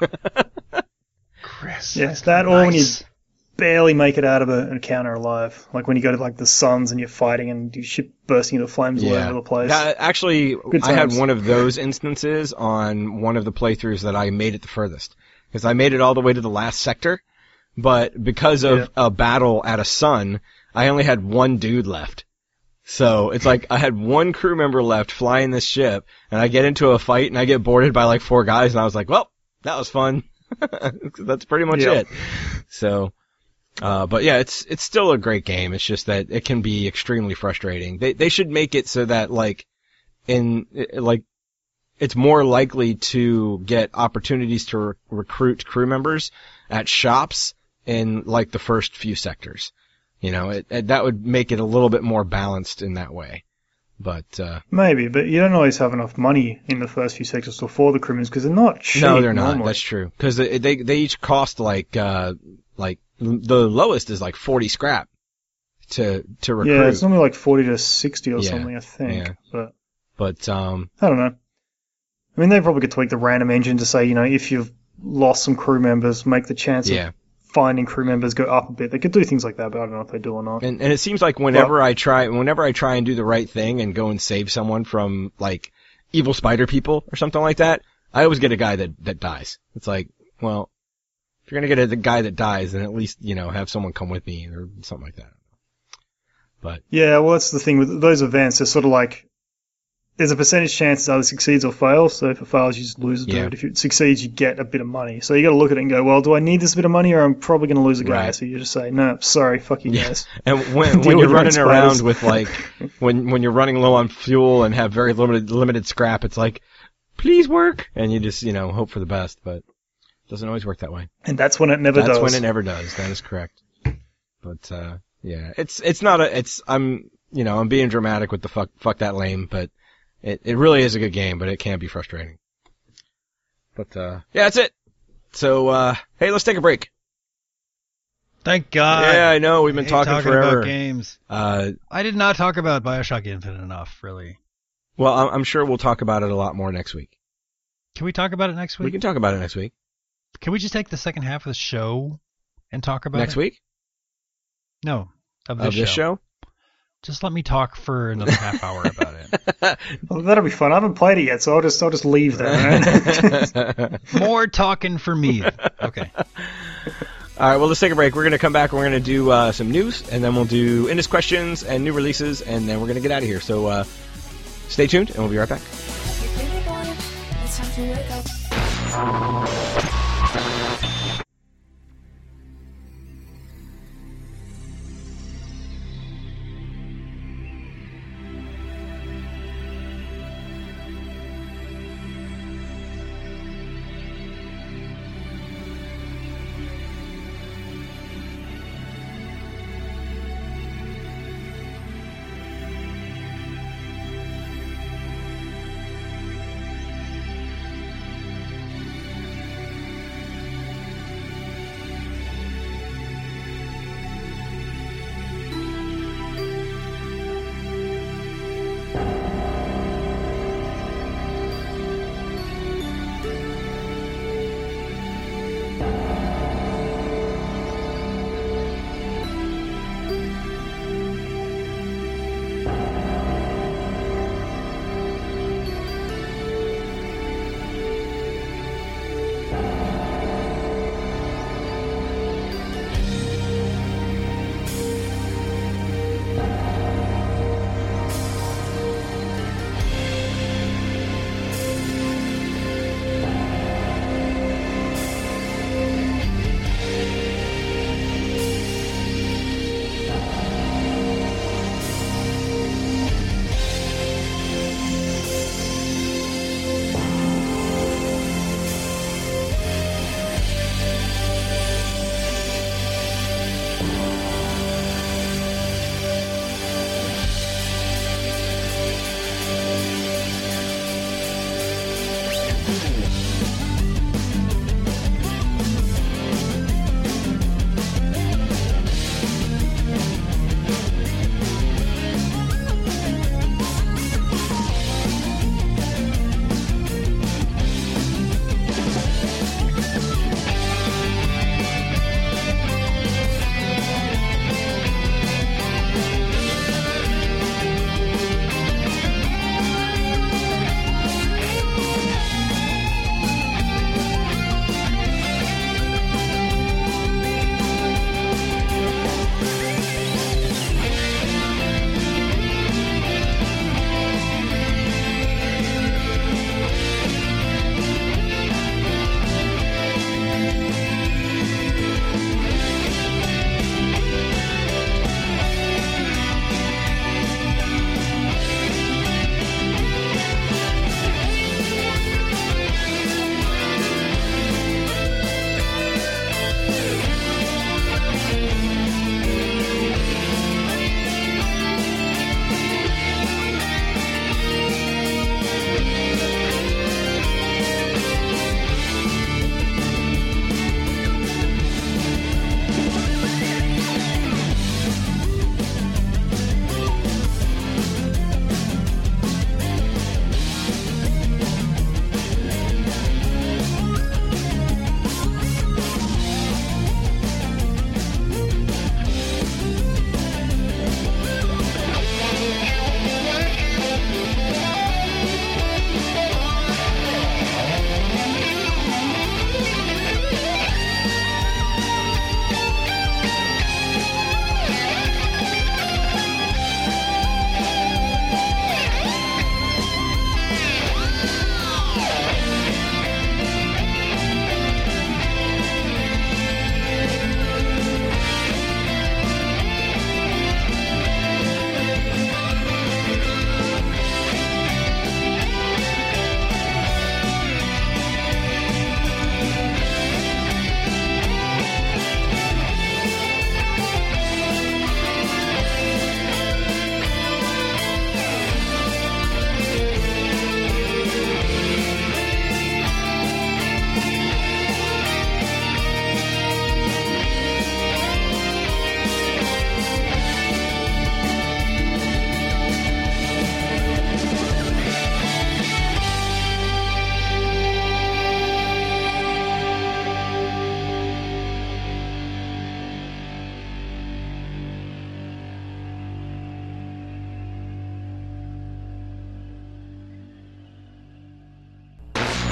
Chris. Yes, that or when you barely make it out of an encounter alive. Like when you go to like the suns and you're fighting and your ship bursting into flames all over the place. Actually, I had one of those instances on one of the playthroughs that I made it the furthest. Because I made it all the way to the last sector, but because of a battle at a sun, I only had 1 dude left. So it's like I had 1 crew member left flying this ship, and I get into a fight and I get boarded by like 4 guys, and I was like, well, that was fun. That's pretty much it. So, but yeah, it's still a great game. It's just that it can be extremely frustrating. They should make it so that it's more likely to get opportunities to recruit crew members at shops in like the first few sectors. You know, that would make it a little bit more balanced in that way. But maybe, but you don't always have enough money in the first few sectors to afford the crew members because they're not cheap. No, they're not. Normally. That's true. Because they each cost like the lowest is like 40 scrap to recruit. Yeah, it's normally like 40 to 60 or something, I think. Yeah. But I don't know. I mean, they probably could tweak the random engine to say, you know, if you've lost some crew members, make the chance of finding crew members go up a bit. They could do things like that, but I don't know if they do or not. And it seems like whenever I try and do the right thing and go and save someone from like evil spider people or something like that, I always get a guy that dies. It's like, well, if you're gonna get a guy that dies, then at least, you know, have someone come with me or something like that. But yeah, well, that's the thing with those events. They're sort of like, there's a percentage chance it either succeeds or fails. So if it fails, you just lose a dude. If it succeeds, you get a bit of money. So you got to look at it and go, well, do I need this bit of money, or I'm probably going to lose a guy? Right. So you just say, no, sorry, fuck you guys. And when you're running around with like, when you're running low on fuel and have very limited scrap, it's like, please work, and you just, you know, hope for the best, but it doesn't always work that way. And that's when it never does. That's when it never does. That is correct. But yeah, I'm being dramatic with the fuck that lame, but. It really is a good game, but it can be frustrating. But, yeah, that's it. So, hey, let's take a break. Thank God. Yeah, I know. We've been hate talking forever. about games. I did not talk about Bioshock Infinite enough, really. Well, I'm sure we'll talk about it a lot more next week. Can we talk about it next week? We can talk about it next week. Can we just take the second half of the show and talk about Next it? week? No, of Of this show? Just let me talk for another half hour about it. Well, that'll be fun. I haven't played it yet, so I'll just leave that. More talking for me. Okay. All right, well, let's take a break. We're going to come back and we're going to do some news, and then we'll do Indus questions and new releases, and then we're going to get out of here. So stay tuned, and we'll be right back. It's time to wake up.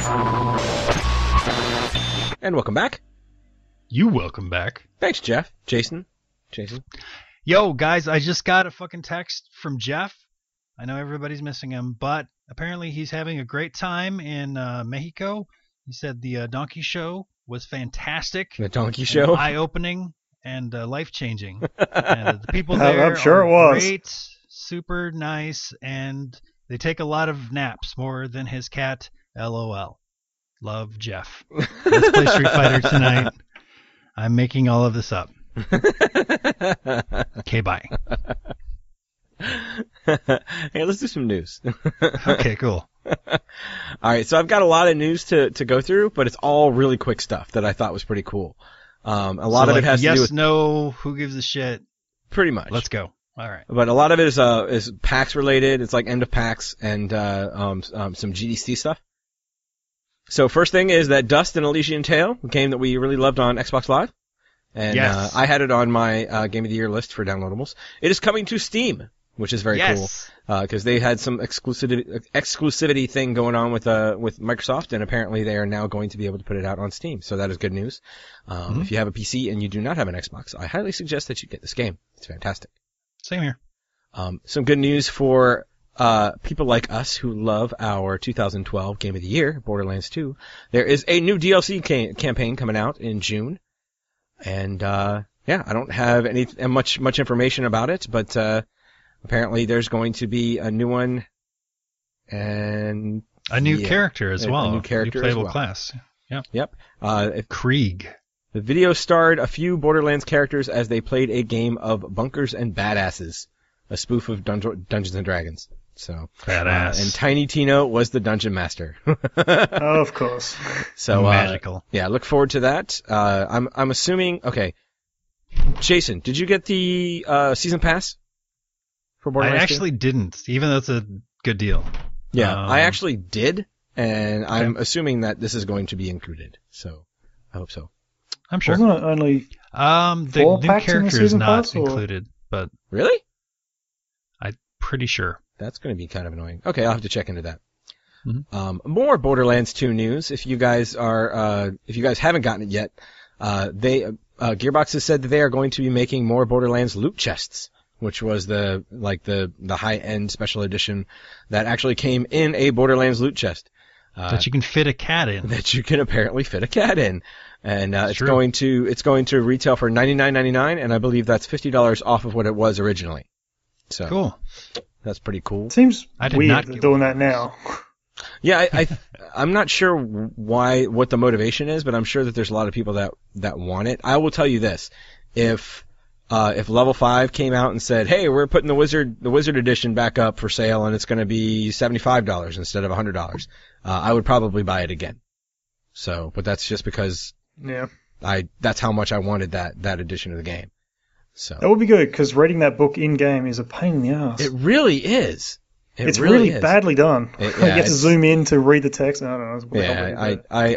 And welcome back. You welcome back. Thanks, Jeff. Jason. Yo, guys, I just got a fucking text from Jeff. I know everybody's missing him, but apparently he's having a great time in Mexico. He said the donkey show was fantastic. The donkey show? Eye-opening and life-changing. And the people there I'm sure are it was. great, super nice, and they take a lot of naps, more than his cat, LOL. Love, Jeff. Let's play Street Fighter tonight. I'm making all of this up. Okay, bye. Hey, let's do some news. Okay, cool. All right, so I've got a lot of news to go through, but it's all really quick stuff that I thought was pretty cool. A lot of it has yes, to do with no, who gives a shit? pretty much. Let's go. All right. But a lot of it is PAX related. It's like end of PAX and some GDC stuff. So first thing is that Dust and Elysian Tale, a game that we really loved on Xbox Live. And Yes. I had it on my Game of the Year list for downloadables. It is coming to Steam, which is very Yes. cool. Because they had some exclusivity thing going on with Microsoft, and apparently they are now going to be able to put it out on Steam. So that is good news. If you have a PC and you do not have an Xbox, I highly suggest that you get this game. It's fantastic. Same here. Some good news for people like us who love our 2012 Game of the Year, Borderlands 2. There is a new DLC campaign coming out in June. And I don't have much information about it, but apparently there's going to be a new one and A new character as well. A new character new playable as well. class. Yep. Krieg. The video starred a few Borderlands characters as they played a game of Bunkers and Badasses, a spoof of Dungeons and Dragons. So Badass. and Tiny Tino was the dungeon master. Of course. So Magical. Yeah, look forward to that. I'm assuming. Okay, Jason, did you get the season pass for I Borderlands 2? actually didn't, even though it's a good deal. Yeah, I actually did, and Okay. I'm assuming that this is going to be included. So I hope so. I'm sure. Wasn't it only... The 4 new packs in the character is season not pass, or- included, but Really? I'm pretty sure. That's going to be kind of annoying. Okay, I'll have to check into that. Mhm. More Borderlands 2 news. If you guys haven't gotten it yet, Gearbox has said that they are going to be making more Borderlands loot chests, which was the high-end special edition that actually came in a Borderlands loot chest. That you can fit a cat in. That you can apparently fit a cat in. And it's true. going to retail for $99.99, and I believe that's $50 off of what it was originally. So Cool. that's pretty cool. Seems I did weird not they're get doing that now. Yeah, I'm not sure what the motivation is, but I'm sure that there's a lot of people that want it. I will tell you this: if Level 5 came out and said, "Hey, we're putting the Wizard Edition back up for sale, and it's going to be $75 instead of $100," I would probably buy it again. So, but that's just because Yeah. that's how much I wanted that edition of the game. So That would be good, because reading that book in-game is a pain in the ass. it really is. It's really is. badly done. Yeah, you have to it's- zoom in to read the text. I don't know. It's Yeah,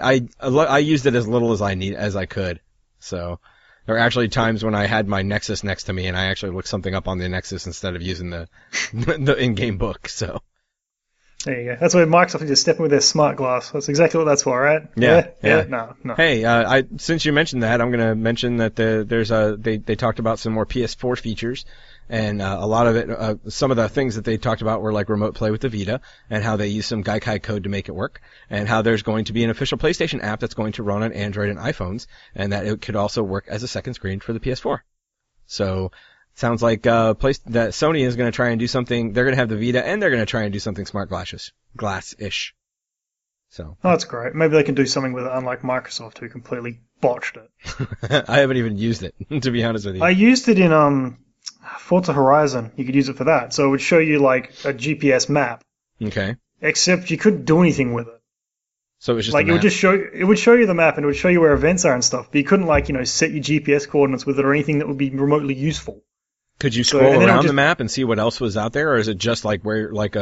I used it as little as I could. So there were actually times when I had my Nexus next to me and I actually looked something up on the Nexus instead of using the the in-game book. So There you go. That's where Microsoft is just stepping with their smart glass. That's exactly what that's for, right? Yeah. No. hey, since you mentioned that, I'm going to mention that they talked about some more PS4 features. And a lot of it, some of the things that they talked about were like remote play with the Vita, and how they use some Gaikai code to make it work, and how there's going to be an official PlayStation app that's going to run on Android and iPhones, and that it could also work as a second screen for the PS4. So, sounds like that Sony is going to try and do something. They're going to have the Vita, and they're going to try and do something smart glass-ish. So, Oh, that's great. Maybe they can do something with it, unlike Microsoft, who completely botched it. I haven't even used it, to be honest with you. I used it in Forza Horizon. You could use it for that. So it would show you like a GPS map, Okay. except you couldn't do anything with it. So it was just Like a it would map. just show you the map, and it would show you where events are and stuff. But you couldn't set your GPS coordinates with it or anything that would be remotely useful. Could you So- scroll and then it would around the just- map and see what else was out there, or is it just like where, like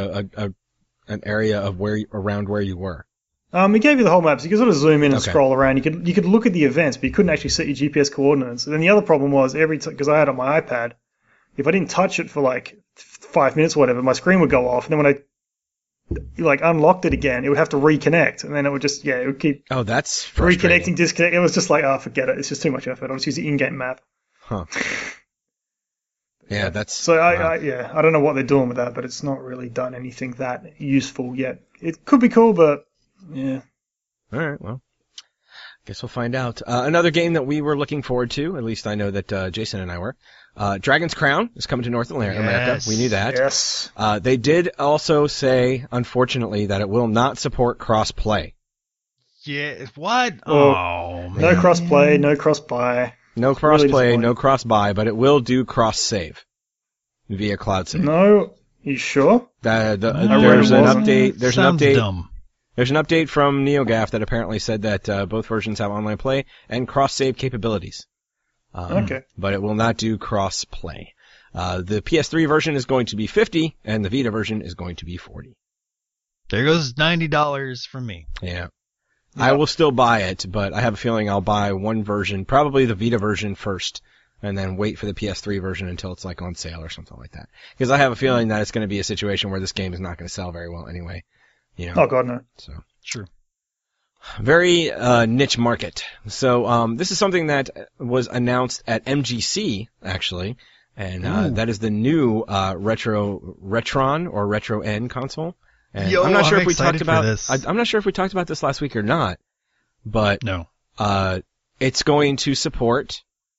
an area of around where you were? It gave you the whole map, so you could sort of zoom in and Okay. scroll around. You could look at the events, but you couldn't actually set your GPS coordinates. And then the other problem was because I had it on my iPad, if I didn't touch it for like 5 minutes or whatever, my screen would go off. And then when I like unlocked it again, it would have to reconnect, and then it would just it would keep Oh, that's frustrating. reconnecting, disconnect. It was just like, forget it. It's just too much effort. I'll just use the in-game map. Huh. Yeah, that's So wow. I don't know what they're doing with that, but it's not really done anything that useful yet. It could be cool, but yeah. All right, well, guess we'll find out. Another game that we were looking forward to, at least I know that Jason and I were, Dragon's Crown is coming to North America. Yes. We knew that. Yes. They did also say, unfortunately, that it will not support cross-play. Yeah, what? Well, Oh, man. No cross-play, no cross-buy. No Really cross-play, disappointing. no cross-buy, but it will do cross-save via cloud save. No, you sure? There's No, an it wasn't. update. There's an Sounds update. dumb. There's an update from NeoGAF that apparently said that both versions have online play and cross-save capabilities. Okay. But it will not do cross-play. The PS3 version is going to be $50, and the Vita version is going to be $40. There goes $90 from me. Yeah. I will still buy it, but I have a feeling I'll buy one version, probably the Vita version first, and then wait for the PS3 version until it's like on sale or something like that. Because I have a feeling that it's going to be a situation where this game is not going to sell very well anyway. You know. Oh god, no. So. True. Very niche market. So this is something that was announced at MGC actually, and that is the new Retron or Retro N console. And Yo, I'm not sure I'm if we talked excited for about this. I'm not sure if we talked about this last week or not, but No. it's going to support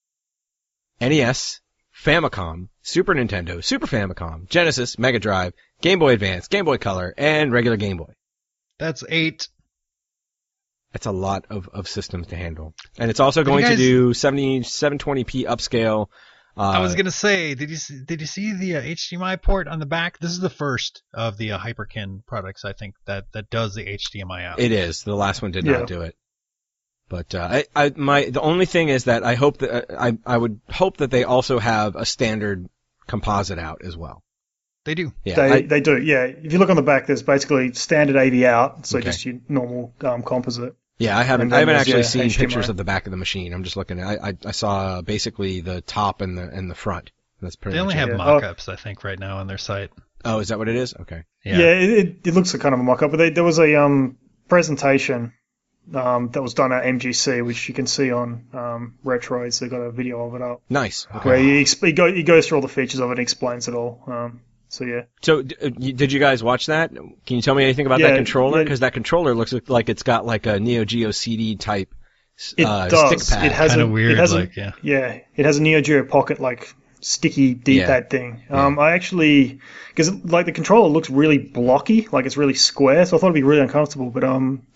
NES, Famicom, Super Nintendo, Super Famicom, Genesis, Mega Drive, Game Boy Advance, Game Boy Color, and regular Game Boy. That's 8. That's a lot of systems to handle. And it's also Did you going to guys- do 720p upscale. I was gonna say, did you see the HDMI port on the back? This is the first of the Hyperkin products, I think, that does the HDMI out. It is. The last one did Yeah. not do it. But the only thing is that I hope that I would hope that they also have a standard composite out as well. They do. Yeah. They do, yeah. If you look on the back, there's basically standard AV out, so Okay. just your normal composite. Yeah, I haven't And then there's, actually yeah, seen HDMI. pictures of the back of the machine. I'm just looking at I saw basically the top and the front. That's pretty They only much have it. Yeah. mock-ups, I think, right now on their site. Oh, is that what it is? Okay. Yeah. Yeah, it looks like kind of a mock-up, but there was a presentation that was done at MGC, which you can see on Retroids. They got a video of it up Nice. Okay. where he goes through all the features of it and explains it all. So yeah, So, did you guys watch that? Can you tell me anything about Yeah, that controller? yeah. Because that controller looks like it's got like a Neo Geo CD type it does. stick pad. It has Kinda a, weird, it has like, a, yeah. Yeah, it has a Neo Geo Pocket like sticky D-pad thing. I actually, because like the controller looks really blocky, like it's really square, so I thought it'd be really uncomfortable. But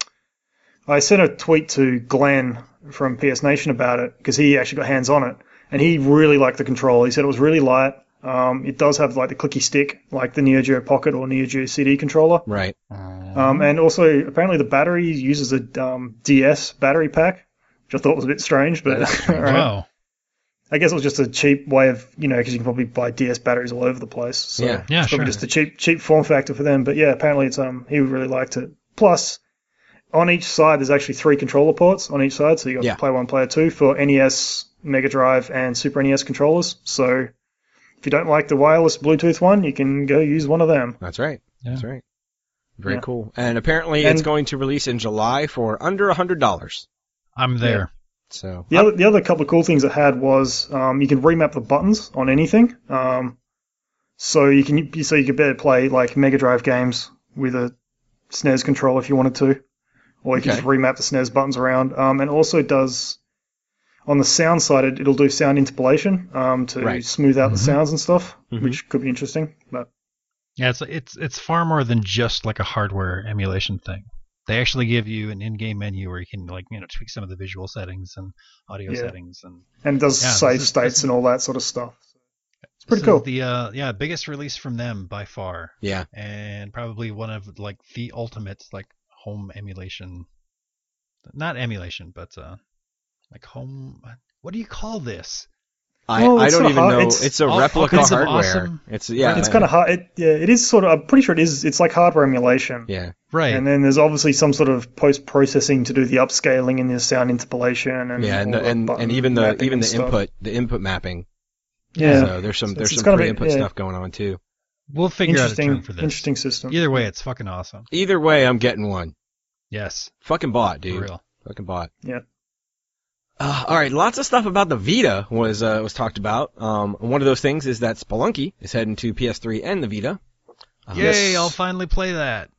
I sent a tweet to Glenn from PS Nation about it because he actually got hands on it, and he really liked the controller. He said it was really light. It does have like the clicky stick, like the Neo Geo Pocket or Neo Geo CD controller. Right. And also apparently the battery uses a DS battery pack, which I thought was a bit strange, but all right. Wow. I guess it was just a cheap way of, because you can probably buy DS batteries all over the place. So Yeah. Yeah, it's probably sure. just a cheap form factor for them. But yeah, apparently it's he really liked it. Plus, on each side there's actually 3 controller ports on each side, so you got Yeah. Player 1, Player 2 for NES, Mega Drive, and Super NES controllers. So if you don't like the wireless Bluetooth one, you can go use one of them. That's right. Yeah. That's right. Very Yeah. cool. And apparently And- it's going to release in July for under $100. I'm there. So The other couple of cool things it had was you can remap the buttons on anything. So you can better play like Mega Drive games with a SNES controller if you wanted to, or you can Okay. just remap the SNES buttons around. And also does on the sound side it'll do sound interpolation to Right. smooth out the Mhm. sounds and stuff, Mhm. which could be interesting. But Yeah, it's far more than just like a hardware emulation thing. They actually give you an in-game menu where you can tweak some of the visual settings and audio Yeah. settings and it does Yeah, save this is- states this is- and all that sort of stuff. It's pretty this cool. is the biggest release from them by far, yeah. and probably one of like the ultimate like home emulation, not emulation, but like home. What do you call this? I Well, I it's don't not even hard- know. it's It's a all replica kinds of hardware. awesome- It's It's kind of hard. It is sort of. I'm pretty sure it is. It's like hardware emulation. Yeah. Right. And then there's obviously some sort of post-processing to do the upscaling and the sound interpolation and Yeah, and all the and button even mapping the and stuff. input mapping. Yeah. So there's some it's some kind of a- pre-input yeah. stuff going on too. We'll figure out a term for this. Interesting system. Either way, it's fucking awesome. Either way, I'm getting one. Yes, Fucking bought, for dude. real. Fucking bought. Yeah. All right, lots of stuff about the Vita was talked about. One of those things is that Spelunky is heading to PS3 and the Vita. Yay! I'll finally play that.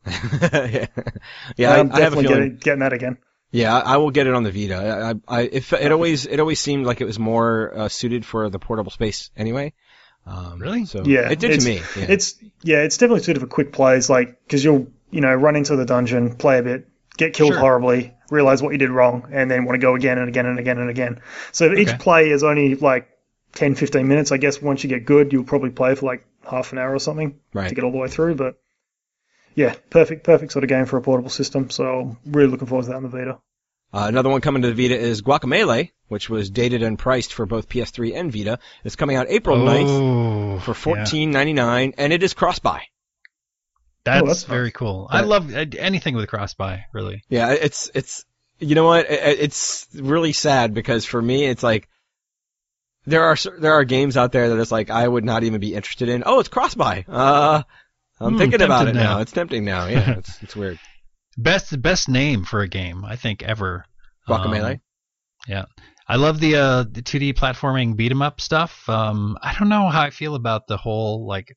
yeah, I'm I have a definitely feeling. getting that again. Yeah, I will get it on the Vita. It always seemed like it was more suited for the portable space anyway. Really? So Yeah, it did to me. Yeah. It's definitely sort of a quick plays, like because you'll run into the dungeon, play a bit, get killed Sure. horribly, realize what you did wrong, and then want to go again and again and again and again. So each play is only like 10, 15 minutes. I guess once you get good, you'll probably play for like half an hour or something Right. to get all the way through. But yeah, perfect sort of game for a portable system. So really looking forward to that on the Vita. Another one coming to the Vita is Guacamelee, which was dated and priced for both PS3 and Vita. It's coming out April 9th for $14.99, and it is cross-buy. That's, that's very nice. cool. I love anything with cross-buy, really. Yeah, it's you know what? It's really sad because for me, it's like there are games out there that it's like I would not even be interested in. Oh, it's cross-buy. I'm thinking about it tempted now. now. It's tempting now. Yeah, it's weird. Best name for a game, I think, ever. Guacamelee. Yeah. I love the 2D platforming beat 'em up stuff. I don't know how I feel about the whole like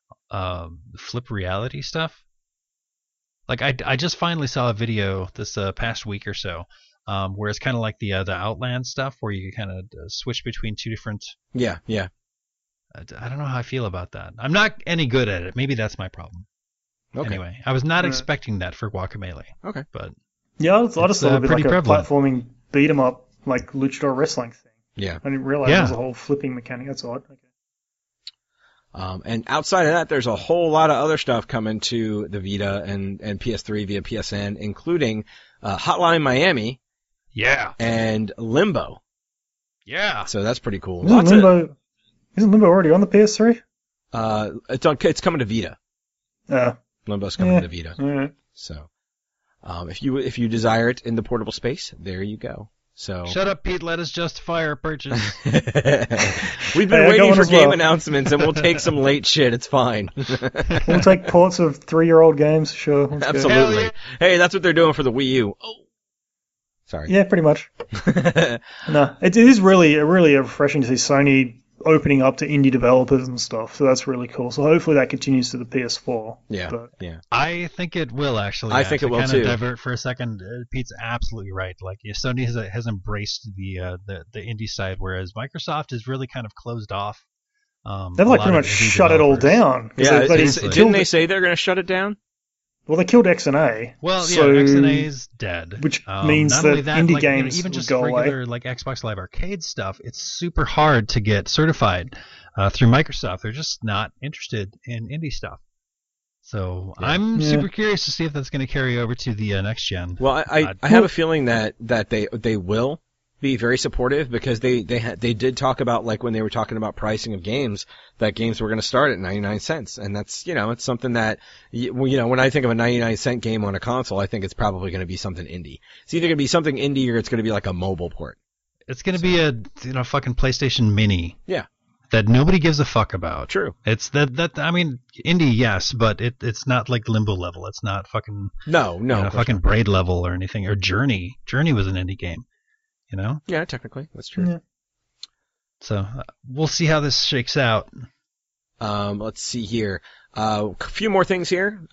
flip reality stuff. Like I just finally saw a video this past week or so, where it's kind of like the Outland stuff, where you kind of switch between two different. Yeah. I don't know how I feel about that. I'm not any good at it. Maybe that's my problem. Okay. Anyway, I was not expecting that for Guacamelee. Okay. But Yeah, I just thought it would be pretty like a prevalent. platforming beat 'em up, like luchador wrestling thing. Yeah. I didn't realize Yeah. there was a whole flipping mechanic. That's odd. Okay. And outside of that, there's a whole lot of other stuff coming to the Vita and PS3 via PSN, including Hotline Miami yeah, and Limbo. yeah. So that's pretty cool. Isn't Lots of Limbo already on the PS3? it's coming to Vita. Limbo's coming to Vita. All right. So if you desire it in the portable space, there you go. So Shut up, Pete. Let us justify our purchase. we've been Hey, I got waiting one for as game well. announcements, and we'll take some late shit. It's fine. We'll take ports of 3-year-old games, sure. Let's go. Absolutely. Hell yeah. Hey, that's what they're doing for the Wii U. Oh, sorry. Yeah, pretty much. No, it is really refreshing to see Sony opening up to indie developers and stuff. So that's really cool. So hopefully that continues to the PS4. Yeah. But Yeah. I think it will actually. I think it will, kind too. of divert for a second. Pete's absolutely right. Like Sony has embraced the indie side, whereas Microsoft is really kind of closed off. they've like pretty much shut it all down. 'Cause Yeah. they bloody seriously. Didn't they say they're going to shut it down? Well, they killed XNA. Well, so, yeah, XNA is dead. which means not that only that, indie like, games even would just go away. regular like Xbox Live Arcade stuff, it's super hard to get certified through Microsoft. They're just not interested in indie stuff. So I'm super curious to see if that's going to carry over to the next gen. Well, I have a feeling that they will be very supportive because they did talk about, like, when they were talking about pricing of games, that games were going to start at 99 cents. And that's, it's something that, when I think of a 99-cent game on a console, I think it's probably going to be something indie. It's either going to be something indie or it's going to be like a mobile port. It's going to be a fucking PlayStation Mini. Yeah. That nobody gives a fuck about. True. It's that I mean, indie, yes, but it's not like Limbo level. It's not fucking No, fucking Braid level or anything, or Journey. Journey was an indie game, Yeah, technically, that's true. Yeah. So we'll see how this shakes out. Let's see here. A few more things here.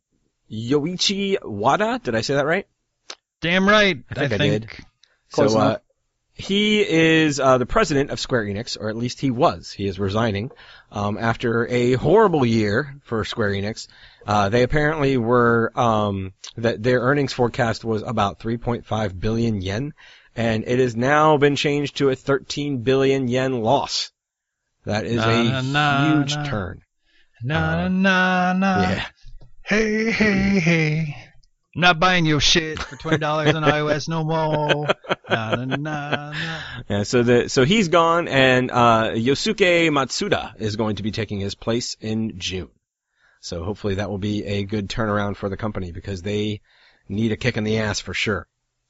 Yoichi Wada, did I say that right? Damn right. I think I did. Close So, enough. he is the president of Square Enix, or at least he was. He is resigning after a horrible year for Square Enix. They apparently were that their earnings forecast was about 3.5 billion yen, and it has now been changed to a 13 billion yen loss. That is a huge turn. Na. Yeah. Hey, hey, hey. I'm not buying your shit for $20 on iOS no more. Na. Yeah, so he's gone, and Yosuke Matsuda is going to be taking his place in June. So hopefully that will be a good turnaround for the company because they need a kick in the ass for sure.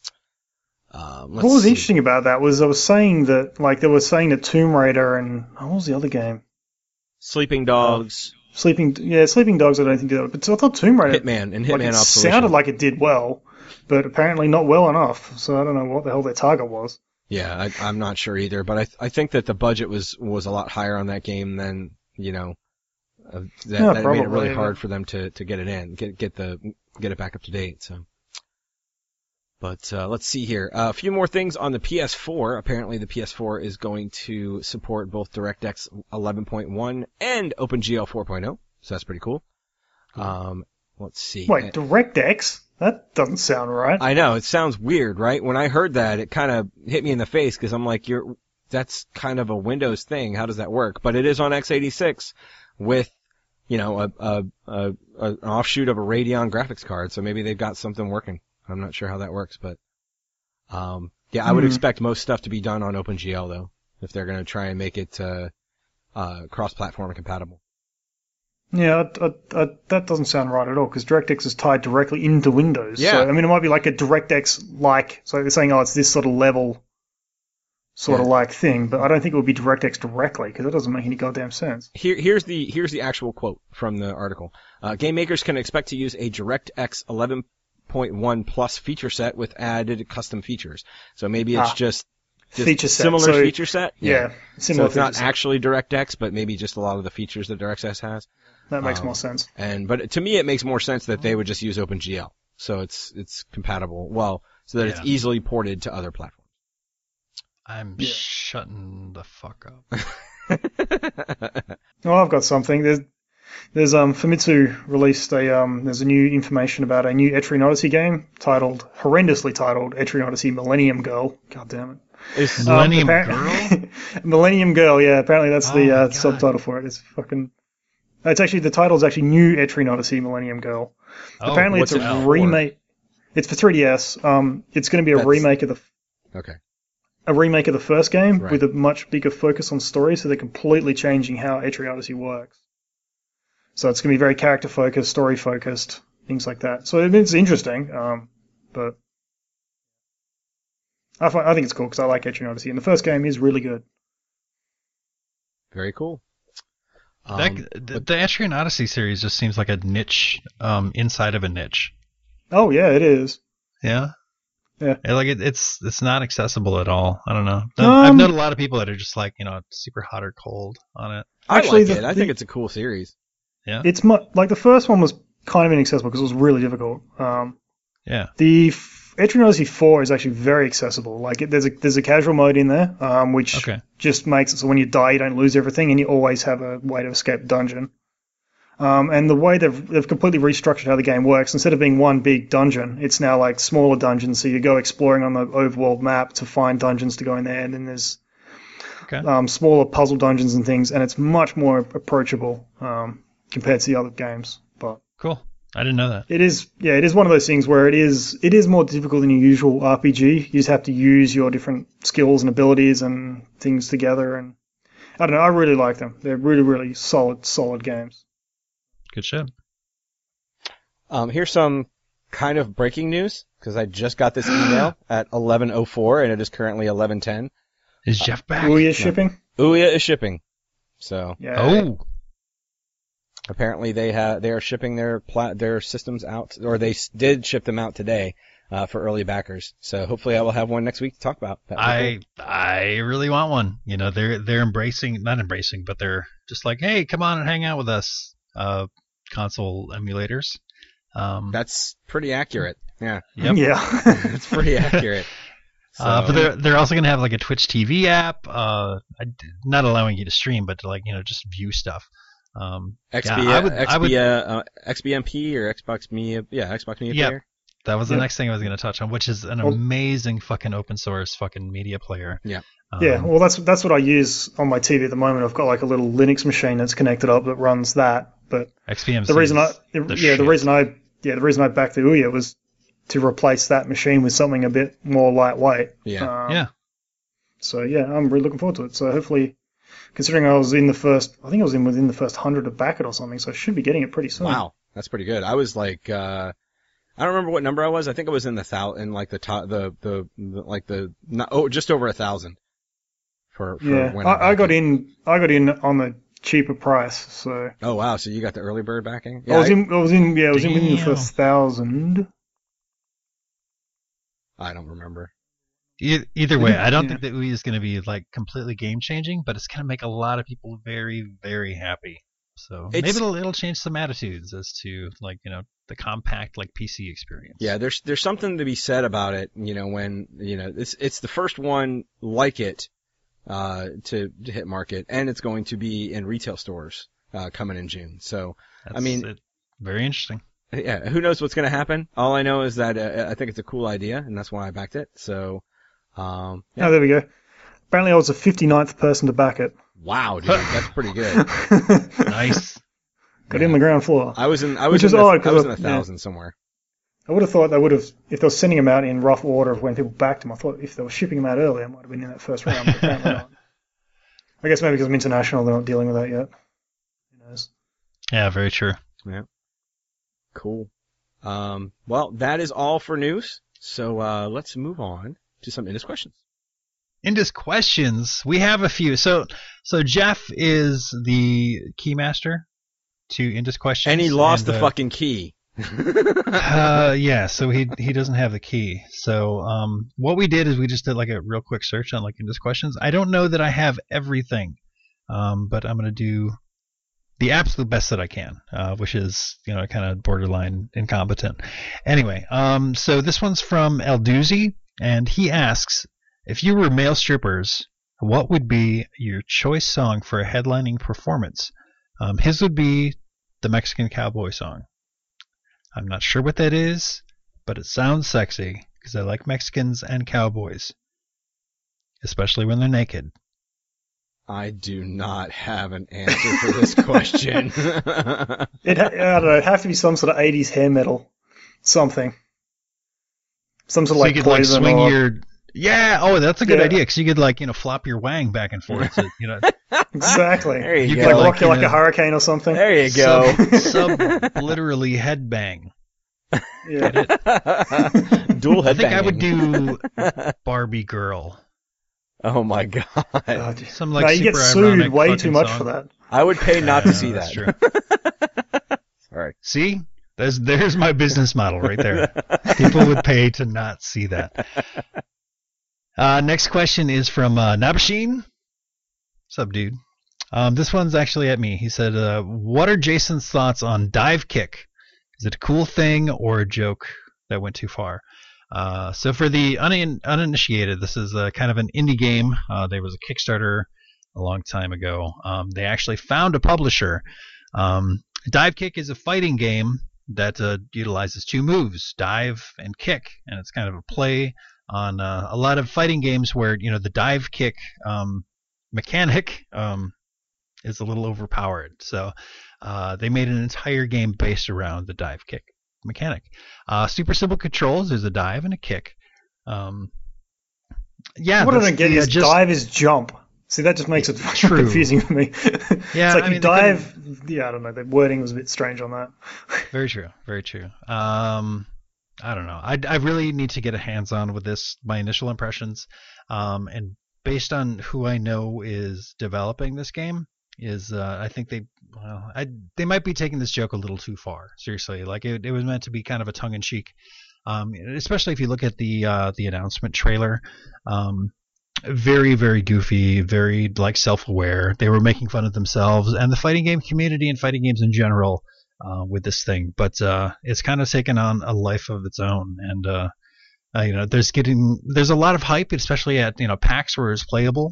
What was interesting about that was they were saying that Tomb Raider and what was the other game? Sleeping Dogs. Sleeping Dogs I don't think did that, but I thought Tomb Raider Hitman and like, Hitman it Absolution. sounded like it did well, but apparently not well enough. So I don't know what the hell their target was. Yeah, I'm not sure either, but I think that the budget was a lot higher on that game than, you know, that it made it really probably, hard for them to get it in, get it back up to date. So, but let's see here. A few more things on the PS4. Apparently, the PS4 is going to support both DirectX 11.1 and OpenGL 4.0. So that's pretty cool. Let's see. Wait, DirectX? That doesn't sound right. I know, it sounds weird, right? When I heard that, it kind of hit me in the face because I'm like, that's kind of a Windows thing. How does that work? But it is on x86 with, you know, an offshoot of a Radeon graphics card. So maybe they've got something working. I'm not sure how that works, but, yeah, I would expect most stuff to be done on OpenGL though, if they're going to try and make it, cross-platform compatible. Yeah, that doesn't sound right at all, because DirectX is tied directly into Windows. Yeah. So, I mean, it might be like a DirectX-like, so they're saying, it's this sort of level, sort of like thing, but I don't think it would be DirectX directly, because that doesn't make any goddamn sense. Here's the actual quote from the article. Game makers can expect to use a DirectX 11.1 plus feature set with added custom features. So maybe it's just feature set. Similar So, feature set? Yeah, So similar it's not feature set. actually DirectX, but maybe just a lot of the features that DirectX has. That makes more sense. But to me, it makes more sense that they would just use OpenGL. So it's compatible. Well, so that it's easily ported to other platforms. I'm shutting the fuck up. Oh, I've got something. There's Famitsu released there's a new information about a new Etrian Odyssey game horrendously titled Etrian Odyssey Millennium Girl. God damn it. It's Millennium Girl? Millennium Girl, yeah. Apparently that's the God. subtitle for it. It's fucking. It's actually the title's actually New Etrian Odyssey Millennium Girl. Oh, Apparently what's it's it a for? remake. It's for 3DS. It's going to be a remake of the Okay. first game Right. with a much bigger focus on story. So they're completely changing how Etrian Odyssey works. So it's going to be very character focused, story focused, things like that. So it's interesting, but I think it's cool because I like Etrian Odyssey, and the first game is really good. Very cool. The Etrian Odyssey series just seems like a niche inside of a niche. Oh yeah, it is. Yeah? Yeah. Like it's not accessible at all. I don't know. I've known a lot of people that are just like, super hot or cold on it. Actually, I like it. I think it's a cool series. Yeah. It's like the first one was kind of inaccessible because it was really difficult. Yeah. The Etrian Odyssey 4 is actually very accessible. Like there's a casual mode in there, which just makes it so when you die you don't lose everything, and you always have a way to escape the dungeon. And the way they've completely restructured how the game works, instead of being one big dungeon, it's now like smaller dungeons. So you go exploring on the overworld map to find dungeons to go in there, and then there's smaller puzzle dungeons and things, and it's much more approachable compared to the other games. But Cool. I didn't know that. it is one of those things where it is more difficult than your usual RPG. You just have to use your different skills and abilities and things together, and I don't know, I really like them. They're really, really solid games. Good shit. Here's some kind of breaking news, because I just got this email at 11:04, and it is currently 11:10. Is Jeff back? Ouya shipping? Ouya is shipping. So Yeah. Oh. apparently they are shipping their systems out, or they did ship them out today for early backers. So hopefully I will have one next week to talk about. I really want one. They're not embracing, but they're just like, hey, come on and hang out with us. Console emulators. That's pretty accurate. Yeah. Yep. Yeah. It's pretty accurate. So, But they're also gonna have like a Twitch TV app, not allowing you to stream, but to just view stuff. XBMP or Xbox Media, Xbox Media Player. That was the next thing I was gonna touch on, which is an amazing fucking open source fucking media player. Yeah. Yeah, well, that's what I use on my TV at the moment. I've got like a little Linux machine that's connected up that runs that. But XBMC. the reason I backed the Ouya was to replace that machine with something a bit more lightweight. Yeah. So yeah, I'm really looking forward to it. So hopefully, considering I was within the first 100 to back it or something, so I should be getting it pretty soon. Wow, that's pretty good. I was like, I don't remember what number I was. I think I was in the just over 1,000. For yeah, when I got in on the cheaper price. So Oh wow, so you got the early bird backing? I was in within the Damn. first 1,000. I don't remember. Either way, I don't Yeah. think that Wii is going to be like completely game changing, but it's going to make a lot of people very, very happy. So maybe It's- it'll change some attitudes as to like the compact like PC experience. Yeah, there's something to be said about it. When it's the first one like it to hit market, and it's going to be in retail stores coming in June. So That's very interesting. yeah, who knows what's going to happen? All I know is that I think it's a cool idea, and that's why I backed it. So yeah. Oh, there we go. Apparently, I was the 59th person to back it. Wow, dude, that's pretty good. Nice. Got in the ground floor. I was in Which is odd, 'cause a yeah. 1,000 somewhere. I would have thought they would have, if they were sending them out in rough order of when people backed them, I thought if they were shipping them out earlier, I might have been in that first round, but apparently not. I guess maybe because I'm international, they're not dealing with that yet. Who knows? Yeah, very true. Yeah. Cool. Well, that is all for news. So let's move on to some Indus questions. Indus questions. We have a few. So Jeff is the keymaster to Indus questions, And he lost and, the fucking key. yeah, so he doesn't have the key. So what we did is we just did like a real quick search on like Indus questions. I don't know that I have everything, but I'm gonna do the absolute best that I can, which is kind of borderline incompetent. Anyway, so this one's from El Doozy, and he asks, if you were male strippers, what would be your choice song for a headlining performance? His would be the Mexican Cowboy song. I'm not sure what that is, but it sounds sexy because I like Mexicans and cowboys, especially when they're naked. I do not have an answer for this question. I don't know, it'd have to be some sort of 80s hair metal. Something. Some sort of So like you could like Poison swing or... your... Yeah, oh, that's a good Yeah. idea because you could like, flop your wang back and forth. So, Exactly. There you You go. Like could, rock you like you know- a hurricane or something. There you go. literally headbang. Yeah. Dual I think headbanging. I would do Barbie Girl. Oh my god. God. Some like No, you get super sued ironic way fucking too much song. for that. I would pay not to Yeah, see that's that. true. Sorry. See? There's my business model right there. People would pay to not see that. Next question is from Nabashin. What's up, dude? This one's actually at me. He said, what are Jason's thoughts on dive kick? Is it a cool thing or a joke that went too far? So for the uninitiated, this is kind of an indie game. There was a Kickstarter a long time ago. They actually found a publisher. Dive kick is a fighting game that utilizes two moves, dive and kick, and it's kind of a play on a lot of fighting games where the dive kick mechanic is a little overpowered. So they made an entire game based around the dive kick mechanic. Super simple controls. There's a dive and a kick. Yeah, What I that's don't get the, is just, dive is jump. See, that just makes it True. confusing for me. Yeah, It's like I you mean, they dive. Yeah, I don't know. The wording was a bit strange on that. Very true. Very true. I don't know. I really need to get a hands-on with this. My initial impressions, and based on who I know is developing this game, is I think they might be taking this joke a little too far. Seriously, like it was meant to be kind of a tongue-in-cheek, especially if you look at the announcement trailer. Very, very goofy, very like self-aware. They were making fun of themselves and the fighting game community and fighting games in general with this thing. But it's kind of taken on a life of its own. And there's a lot of hype, especially at PAX where it's playable.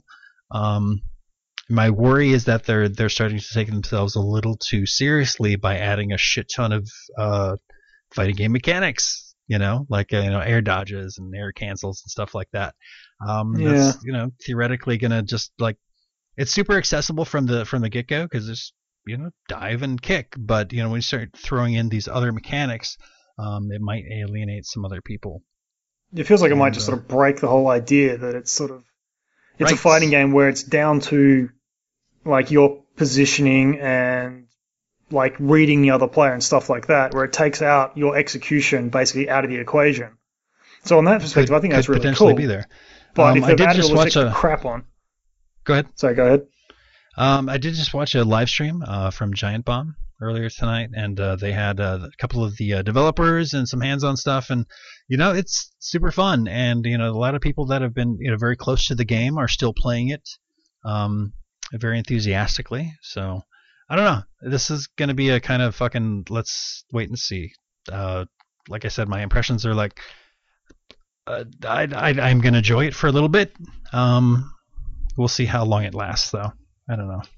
My worry is that they're starting to take themselves a little too seriously by adding a shit ton of fighting game mechanics. Like air dodges and air cancels and stuff like that. That's theoretically gonna just like it's super accessible from the get go because there's dive and kick, but when you start throwing in these other mechanics, it might alienate some other people. It feels like it might just sort of break the whole idea that it's a Right. fighting game where it's down to like your positioning and like reading the other player and stuff like that, where it takes out your execution basically out of the equation. So on that perspective, I think that's could really potentially cool. be there. But if I they've did added just all this watch extra a. crap on, Go ahead. sorry, go ahead. I did just watch a live stream from Giant Bomb earlier tonight, and they had a couple of the developers and some hands-on stuff, and it's super fun. And a lot of people that have been very close to the game are still playing it, very enthusiastically. So I don't know. This is going to be a kind of fucking let's wait and see. Like I said, my impressions are like I'm going to enjoy it for a little bit. We'll see how long it lasts, though. I don't know.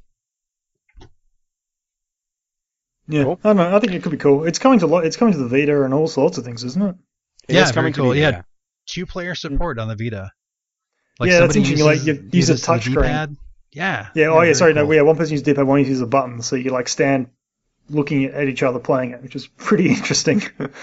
Yeah, Cool. I don't know. I think it could be cool. It's coming to the Vita and all sorts of things, isn't it? It's very coming to cool. Vita, Yeah, yeah. 2-player support on the Vita. Yeah, that's somebody interesting. Like, you use a uses the touchscreen. D-pad. Yeah. Yeah. Oh, yeah. very Sorry. No. cool. Yeah. One person uses D-pad, one uses a button, so you like stand looking at each other playing it, which is pretty interesting.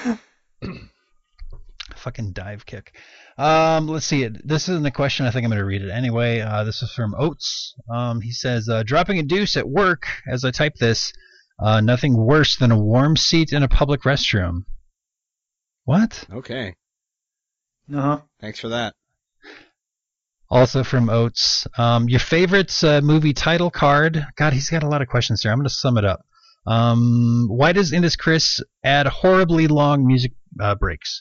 Fucking dive kick. Let's see. This isn't a question. I think I'm going to read it anyway. This is from Oates. He says, dropping a deuce at work as I type this. Nothing worse than a warm seat in a public restroom. What? Okay. Uh-huh. Thanks for that. Also from Oates. Your favorite movie title card. God, he's got a lot of questions here. I'm going to sum it up. Why does Indus Chris add horribly long music breaks?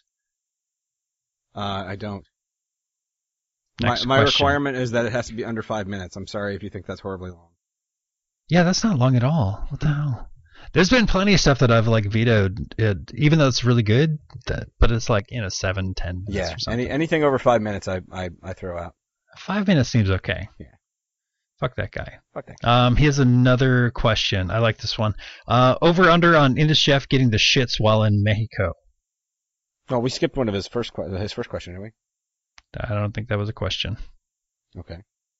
I don't. Next My question. requirement is that it has to be under 5 minutes. I'm sorry if you think that's horribly long. Yeah, that's not long at all. What the hell? There's been plenty of stuff that I've vetoed, even though it's really good, but it's 7, 10 minutes Yeah, or something. anything over 5 minutes I throw out. 5 minutes seems okay. Yeah. Fuck that guy. Fuck that. Here's another question. I like this one. Over under on Indus Chef getting the shits while in Mexico. Oh, we skipped one of his first question, didn't we? I don't think that was a question. Okay.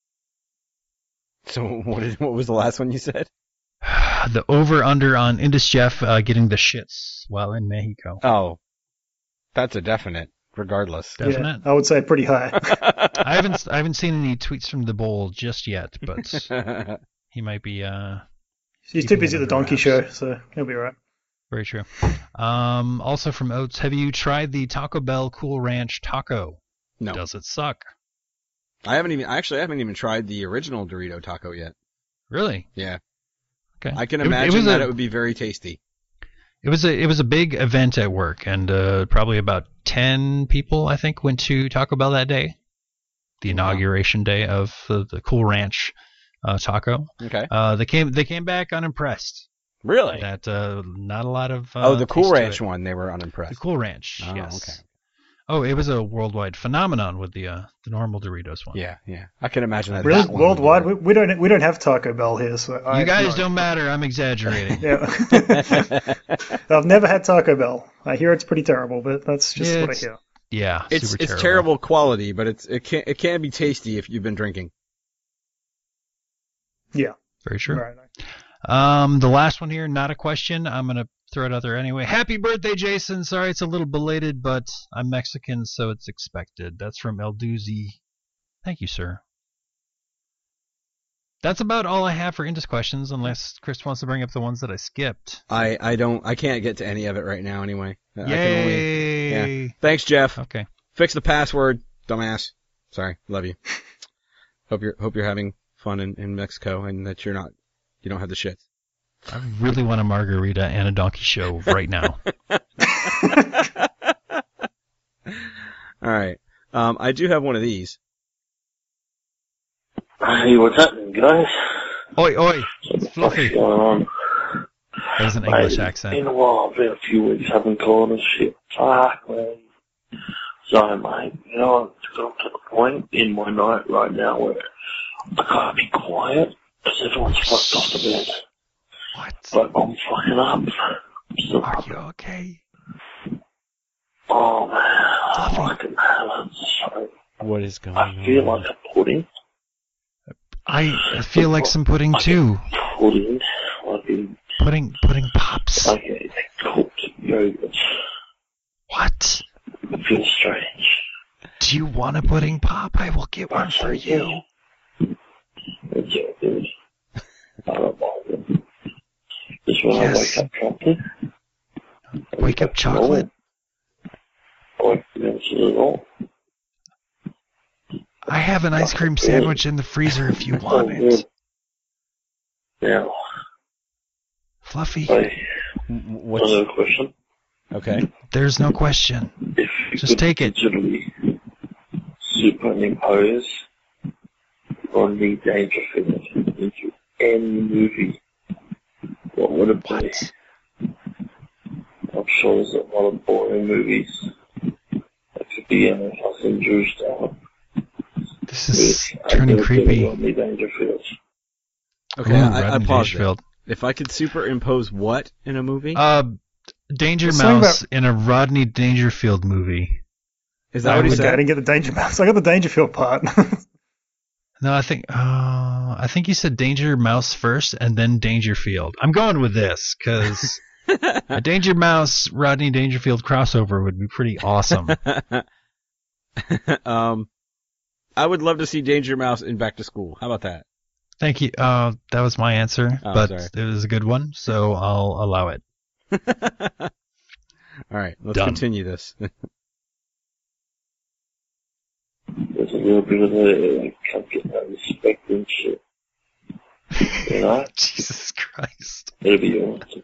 So what was the last one you said? The over under on Indus Chef getting the shits while in Mexico. Oh, that's a definite, regardless. Definite. Yeah, I would say pretty high. I haven't seen any tweets from the bowl just yet, but he might be. He's too busy at the Keeping it under Donkey wraps. Show, so he'll be right. Very true. Also from Oates, have you tried the Taco Bell Cool Ranch taco? No, Does it suck? I haven't even tried the original Dorito taco yet. Really? Yeah, Okay. I can It imagine was that a- it would be very tasty. It was a big event at work, and probably about 10 people I think went to Taco Bell that day, the inauguration day of the Cool Ranch taco. Okay. They came back unimpressed. Really? That not a lot of The Cool taste to Ranch it. one, they were unimpressed. The Cool Ranch, Oh, yes. okay. Oh, it was a worldwide phenomenon with the normal Doritos one. Yeah. I can imagine that. Really, that one would be worldwide, very- we don't have Taco Bell here, so You guys don't matter. I'm exaggerating. Yeah, I've never had Taco Bell. I hear it's pretty terrible, but that's just what I hear. Yeah, It's super terrible quality, but it can be tasty if you've been drinking. Yeah, Very true. right. The last one here, not a question. I'm gonna throw it out there anyway. Happy birthday, Jason. Sorry it's a little belated, but I'm Mexican, so it's expected. That's from El Doozy. Thank you, sir. That's about all I have for Indus questions, unless Chris wants to bring up the ones that I skipped. I can't get to any of it right now anyway. I can Yay! only, yeah. Thanks, Jeff. Okay. Fix the password, dumbass. Sorry, love you. Hope you're having fun in Mexico and that you don't have the shits. I really want a margarita and a donkey show right now. All right. I do have one of these. Hey, what's happening, guys? Oi, oi, What's Fluffy. going on? That was an English Mate, accent. In a while, I've been a few weeks, haven't called and shit. Fuck, man. So, mate, it's got to the point in my night right now where I can't be quiet because everyone's fucked off to bed. What? But I'm fucking up. I'm still Are up. you okay? Oh, man. I Fluffy. fucking hell, so What is going I feel like a pudding. I feel like some pudding too. Pudding. Like in Pudding pops. like a cooked yogurt. What? It feels strange. Do you want a pudding pop? I will get one for you. It's good. I don't mind it. Just when Yes. I wake up properly. Wake up chocolate? I wake up at all. I have an ice cream sandwich in the freezer if you want it. Now, Fluffy. What's another question. okay? There's no question. If you Just could take it. digitally superimpose Rodney Dangerfield into any movie, what would it be? I'm sure there's a lot of boring movies. It could be fucking juiced out. This is turning creepy. Rodney Dangerfield. Okay, Ooh, I Rodney paused it. Dangerfield. If I could superimpose what in a movie? Danger Let's talk Mouse in a Rodney Dangerfield movie. Is that what he I said? didn't get the Danger Mouse. I got the Dangerfield part. No, I think you said Danger Mouse first and then Dangerfield. I'm going with this because a Danger Mouse Rodney Dangerfield crossover would be pretty awesome. I would love to see Danger Mouse in Back to School. How about that? Thank you. That was my answer, Oh, but sorry. it was a good one, so I'll allow it. All right, let's Done. continue this. There's a little bit of a can't get that respect and shit. You know? Jesus Christ. It'll be awesome.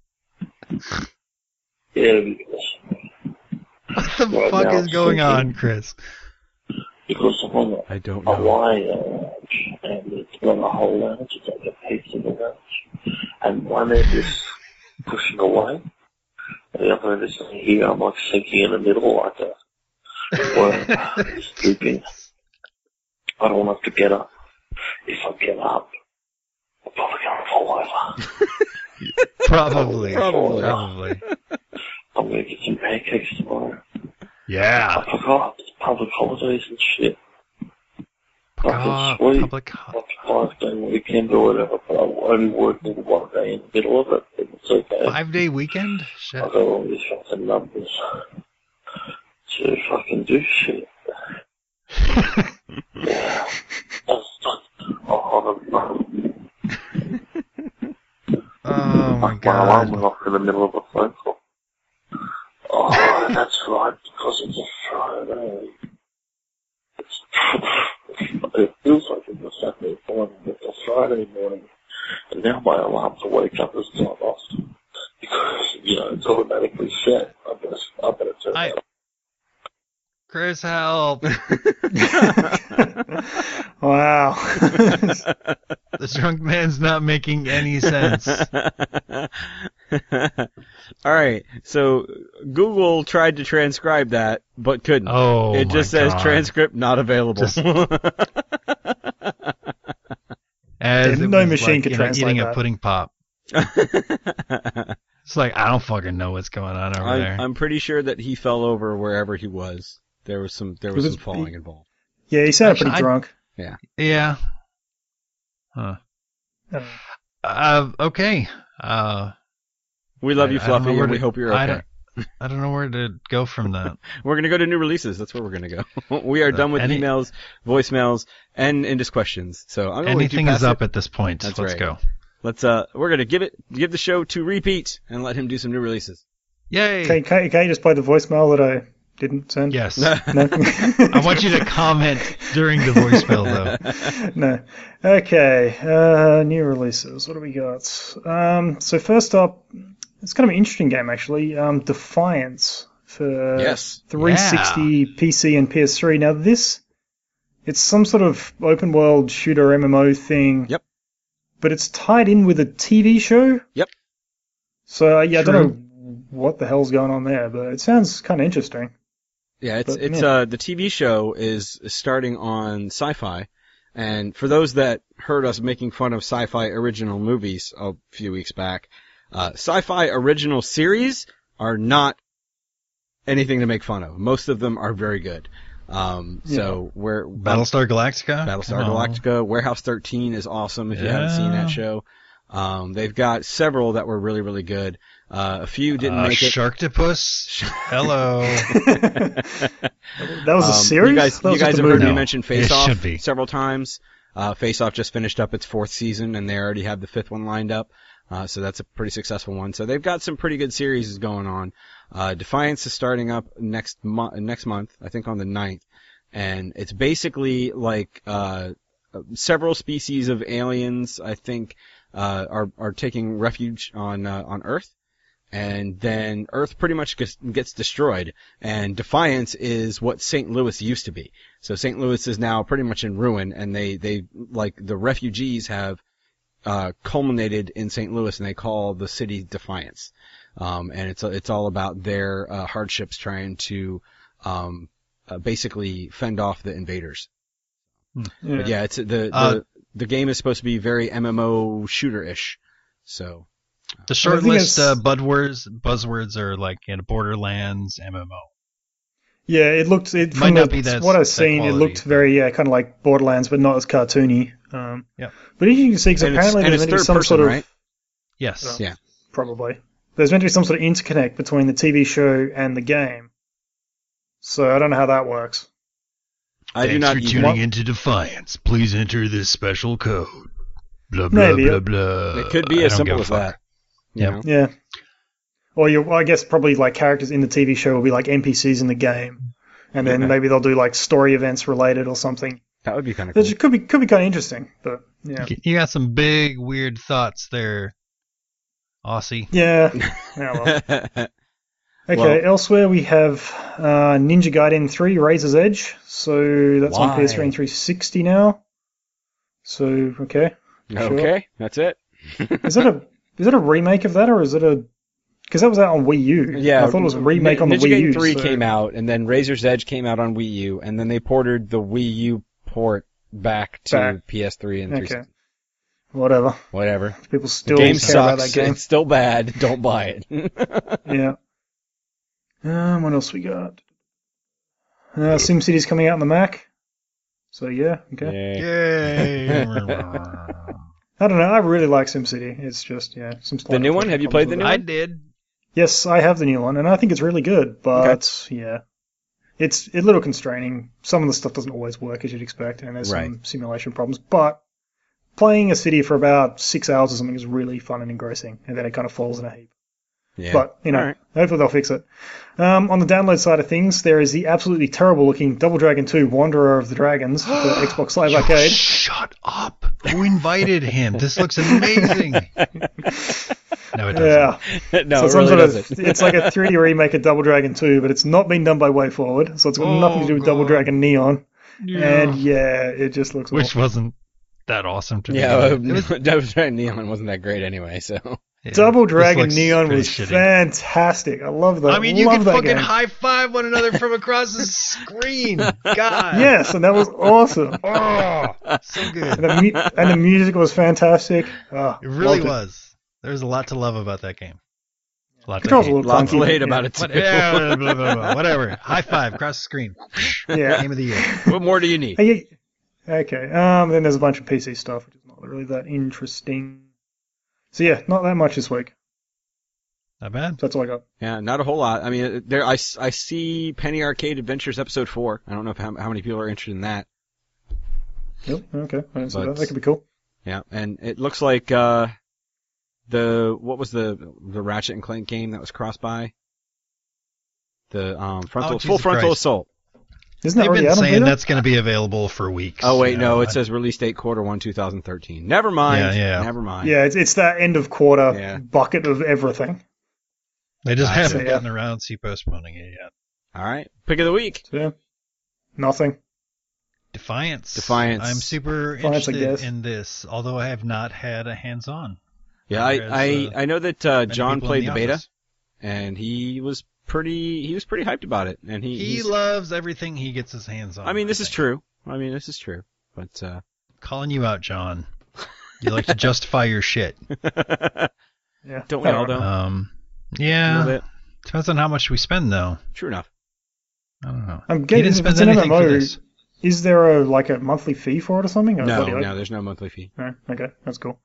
It'll be awesome. What the Right fuck now, is going thinking- on, Chris? Because I'm on I don't a know. wine lounge, and it's not a whole lounge, it's like a piece of the lounge. And one end is pushing away, and the other end is here. I'm like sinking in the middle like a worm, drooping. I don't have to get up. If I get up, I'm probably going to fall over. Probably. Probably. I'm going to get some pancakes tomorrow. Yeah. I forgot, it's public holidays and shit. Fucking sweet. Public. Like a 5-day weekend or whatever, but I'm only working 1 day in the middle of it. It's okay. 5-day weekend? Shit. I got all these fucking numbers to fucking do shit. Yeah. I don't know. Oh my My alarm went god. off in the middle of a phone call. Oh, that's right, because it's a Friday. It feels like it's a Saturday morning, but it's a Friday morning. And now my alarm to wake up is not lost. Because, it's automatically set. I better turn I- that off. Chris, help. Wow. The drunk man's not making any sense. All right, so Google tried to transcribe that, but couldn't. Oh, it just my says God. transcript not available. Just- As Yeah, it no was machine like, could you know, translate eating a that. pudding pop. It's like, I don't fucking know what's going on over there. I'm pretty sure that he fell over wherever he was. There was some falling involved. Yeah, he sounded Actually, pretty drunk. Yeah. Huh. Okay. We love you, I don't know Fluffy, where and we to- hope you're I okay. I don't know where to go from that. We're gonna go to new releases. That's where we're gonna go. We are done with any- emails, voicemails, and just questions. So I'm gonna let you Anything pass is up it. at this point. That's Let's right. go. Let's we're gonna give the show to repeat and let him do some new releases. Yay! Can you just play the voicemail that I didn't send? Yes. No? I want you to comment during the voicemail, though. No. Okay. New releases. What do we got? So first up, it's kind of an interesting game actually. Defiance for Yes. 360, PC, and PS3. Now it's some sort of open world shooter MMO thing. Yep. But it's tied in with a TV show. Yep. So yeah, I True. don't know what the hell's going on there, but it sounds kind of interesting. Yeah, it's But, yeah. the TV show is starting on Sci-Fi, and for those that heard us making fun of Sci-Fi original movies a few weeks back, Sci-Fi original series are not anything to make fun of. Most of them are very good. So we're Battlestar Galactica? Battlestar Come on. Galactica, Warehouse 13 is awesome if you haven't seen that show. They've got several that were really, really good. A few didn't make it. Sharktopus? Hello. That was a series. You guys, That was you guys just a have heard movie. me mention Face It Off should be. several times. Face Off just finished up its 4th season, and they already have the 5th one lined up. So that's a pretty successful one. So they've got some pretty good series going on. Defiance is starting up next month, I think on the 9th. And it's basically like, several species of aliens, I think, are taking refuge on Earth. And then Earth pretty much gets destroyed, and Defiance is what St. Louis used to be. So St. Louis is now pretty much in ruin, and they like the refugees have culminated in St. Louis, and they call the city Defiance. And it's all about their hardships trying to basically fend off the invaders. Yeah. But yeah, it's the game is supposed to be very MMO shooter-ish. So. The short I think list it's- buzzwords are like Borderlands, MMO. Yeah, it looked. Might From not be that- what I've that seen, it quality, looked but- very kind of like Borderlands, but not as cartoony. Yep. But as you can see, because And it's- apparently and there's it's meant to be third some person, sort of right? Yes. Yeah. probably there's meant to be some sort of interconnect between the TV show and the game. So I don't know how that works. I do not for even- tuning into Defiance. Please enter this special code. Blah Maybe. blah blah. It could be I as don't give simple a as fuck. that. You Yep. know? Yeah. Or I guess probably like characters in the TV show will be like NPCs in the game, and then Okay. maybe they'll do like story events related or something. That would be kind of cool. Which could be kind of interesting, but yeah. You got some big weird thoughts there, Aussie. Yeah. Yeah, well. Okay, Well- elsewhere we have Ninja Gaiden 3 Razor's Edge. So that's on Why? PS3 and 360 now. So, okay. Okay, that's it. Is it a remake of that, or is it a... Because that was out on Wii U. Yeah, I thought it was a remake on the Ninja Wii Gaiden U. 3 so- came out, and then Razor's Edge came out on Wii U, and then they ported the Wii U port back to PS3 and 360. Okay. Whatever. Whatever. People The still game care about sucks. that game. It's still bad. Don't buy it. Yeah. What else we got? SimCity's coming out on the Mac. So yeah, okay. Yay. Yay! I don't know. I really like SimCity. It's just some. The new one? Have you played the new I one? did. Yes, I have the new one, and I think it's really good. But yeah, it's a little constraining. Some of the stuff doesn't always work as you'd expect, and there's Right. some simulation problems. But playing a city for about 6 hours or something is really fun and engrossing, and then it kind of falls in a heap. Yeah. But, Alright. hopefully they'll fix it. On the download side of things, there is the absolutely terrible looking Double Dragon 2 Wanderer of the Dragons for the Xbox Live Arcade. Shut up! Who invited him? This looks amazing. No, it doesn't. Yeah. no, So it some really sort of, doesn't. it's like a 3D remake of Double Dragon 2, but it's not been done by WayForward, so it's got Oh, nothing to do with Double God. Dragon Neon. Yeah. And yeah, it just looks Which awful. wasn't that awesome to me. Yeah, It was- Double Dragon Neon wasn't that great anyway, so. yeah, Double this Dragon looks Neon pretty was shitty. fantastic. I love that. I mean, you love can that fucking game. high five one another from across the screen. God. Yes, and that was awesome. Oh, so And good. the music was fantastic. Oh, It really loved was. There's a lot to love about that game. A lot to Controls a hate. little Lots clunky, to hate yeah. about it, too. What, yeah, blah, blah, blah, whatever. High five across the screen. Yeah. Game of the year. What more do you need? Hey, okay. Then there's a bunch of PC stuff, which is not really that interesting. So yeah, not that much this week. Not bad. So that's all I got. Yeah, not a whole lot. I mean, I see Penny Arcade Adventures Episode 4. I don't know how many people are interested in that. Yep. Okay. I didn't see But- that. That could be cool. Yeah, and it looks like what was the Ratchet and Clank game that was cross by? The Jesus full frontal Christ. assault. Isn't that They've already been out on saying Vita? that's going to be available for weeks. Oh wait, you no, know. it says release date Q1 2013. Never mind. Yeah. Never mind. Yeah, it's that end of quarter Yeah. bucket of everything. They just Gotcha. haven't Yeah. gotten around to postponing it yet. All right, pick of the week. So yeah, nothing. Defiance. Defiance. I'm super Defiance, I interested guess. in this, although I have not had a hands-on. Yeah, Whereas, I know that many John people played in the beta, office. and he was pretty hyped about it, and He he's, loves everything he gets his hands on. I mean, this is think. true. But Calling you out, John. You like to justify your shit. Yeah. don't we all though? Um, A little yeah. bit. Depends on how much we spend, though. True enough. I don't know. I'm He getting didn't if spend it's an anything for MMO. this. Is there a monthly fee for it or something? Or No, bloody no, there's no monthly fee. No? Okay, that's cool.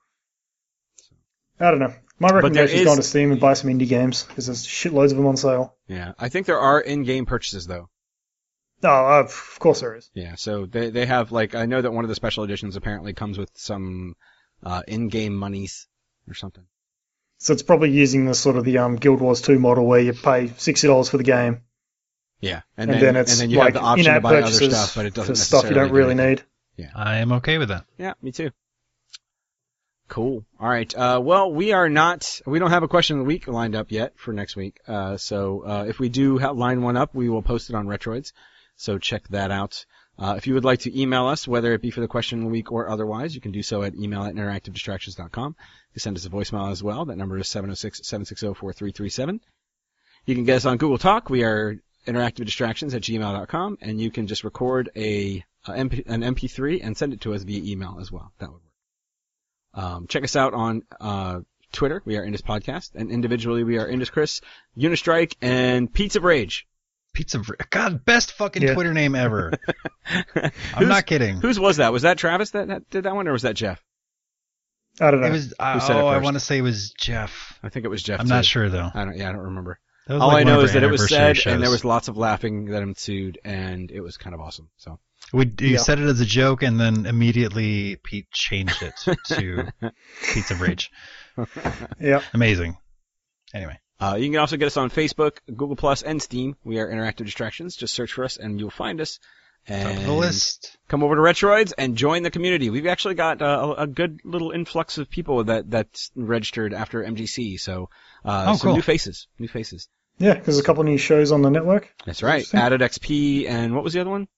I don't know. My there recommendation is is- go to Steam and buy some indie games because there's shitloads of them on sale. Yeah, I think there are in-game purchases though. Oh, of course there is. Yeah, so they have I know that one of the special editions apparently comes with some in-game monies or something. So it's probably using the sort of the Guild Wars 2 model where you pay $60 for the game, Yeah, and then it's you like have the option to in-app buy other purchases stuff, but it doesn't for stuff you don't necessarily really do anything. need. I am okay with that. Yeah, me too. Cool. All right. Well, we don't have a question of the week lined up yet for next week. So if we do line one up, we will post it on Retroids. So check that out. If you would like to email us, whether it be for the question of the week or otherwise, you can do so at email@interactivedistractions.com. You can send us a voicemail as well. That number is 706-760-4337. You can get us on Google Talk. We are interactivedistractions@gmail.com, and you can just record an MP3 and send it to us via email as well. That would work. Check us out on Twitter. We are Indus Podcast, and individually we are Indus Chris, Unistrike, and Pizza of Rage. God, best fucking Yeah. Twitter name ever. I'm not kidding. Whose was that? Was that Travis that did that one, or was that Jeff? I don't know. It was. said it I first? want to say it was Jeff. I think it was Jeff. I'm too. not sure though. I don't remember. That was All like I one know of is our that it was anniversary said, and there shows. was lots of laughing that ensued, and it was kind of awesome. So You Yeah. said it as a joke, and then immediately Pete changed it to Pizza Rage. Yeah. Amazing. Anyway, you can also get us on Facebook, Google Plus, and Steam. We are Interactive Distractions. Just search for us, and you'll find us. top of the And list. come over to Retroids and join the community. We've actually got a good little influx of people that's registered after MGC. So some cool. new faces. New faces. Yeah, because there's a couple of new shows on the network. That's right. Interesting. Added XP, and what was the other one?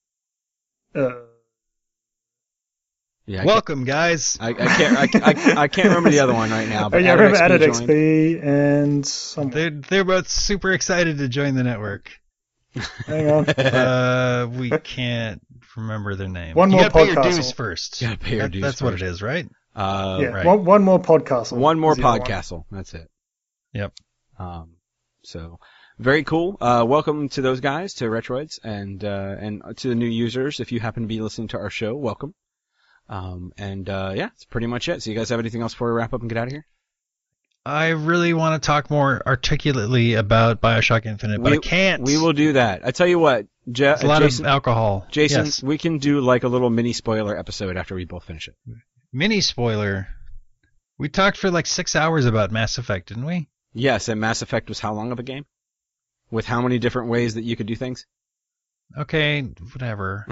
Yeah, Welcome, guys. I can't remember the other one right now. But I remember Added Added joined. XP and someone. They're both super excited to join the network. Hang on. We can't remember their name. One you more gotta pay your podcast. dues first. You gotta pay your dues That's what first. it is, right? Yeah, right. one more podcast. One more is the other one. podcastle. That's it. Yep. So very cool. Welcome to those guys, to Retroids, and to the new users. If you happen to be listening to our show, welcome. Yeah, that's pretty much it. So you guys have anything else before we wrap up and get out of here? I really want to talk more articulately about Bioshock Infinite, but I can't. We will do that. I tell you what, It's a lot Jason, of alcohol. Jason, Yes. we can do like a little mini spoiler episode after we both finish it. Mini spoiler. We talked for like 6 hours about Mass Effect, didn't we? Yes, and Mass Effect was how long of a game? With how many different ways that you could do things? Okay, whatever.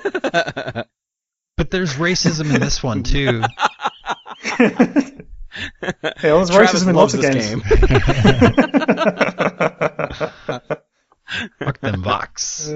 But there's racism in this one too. Hey, well, there's Travis racism in loves lots of this games. game. Fuck them Vox.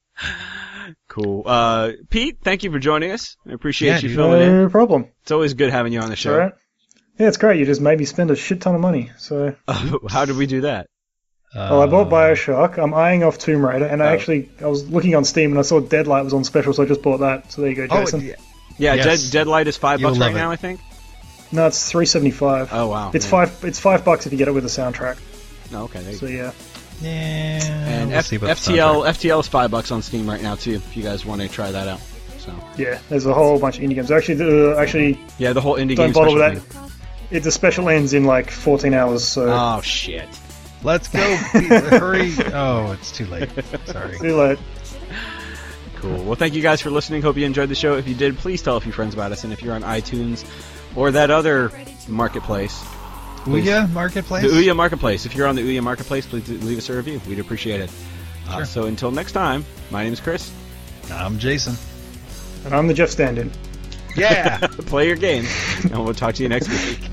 Cool. Pete, thank you for joining us. I appreciate you filling in. No problem. It's always good having you on the It's show. all right. Yeah, it's great. You just made me spend a shit ton of money. So, How did we do that? well, I bought Bioshock. I'm eyeing off Tomb Raider, and I was looking on Steam and I saw Deadlight was on special, so I just bought that. So there you go, Jason. Yeah, Yes. Deadlight is $5 You'll right love now, it. I think. No, it's $3.75. Oh wow. It's man. It's $5 if you get it with the soundtrack. Oh, okay. There you So go. yeah. Yeah. And we'll see about the FTL is $5 on Steam right now too. If you guys want to try that out. So Yeah, there's a whole bunch of indie games. Actually, yeah, the whole indie don't game bother special with thing. the special ends in like 14 hours. So Oh shit. Let's go. Hurry. Oh, it's too late. Sorry. too late. Cool. Well, thank you guys for listening. Hope you enjoyed the show. If you did, please tell a few friends about us. And if you're on iTunes or that other marketplace, Ouya Marketplace? the Ouya Marketplace, if you're on the Ouya Marketplace, please leave us a review. We'd appreciate it. Sure. So until next time, my name is Chris. I'm Jason. And I'm the Jeff stand-in. Yeah. Play your games, and we'll talk to you next week.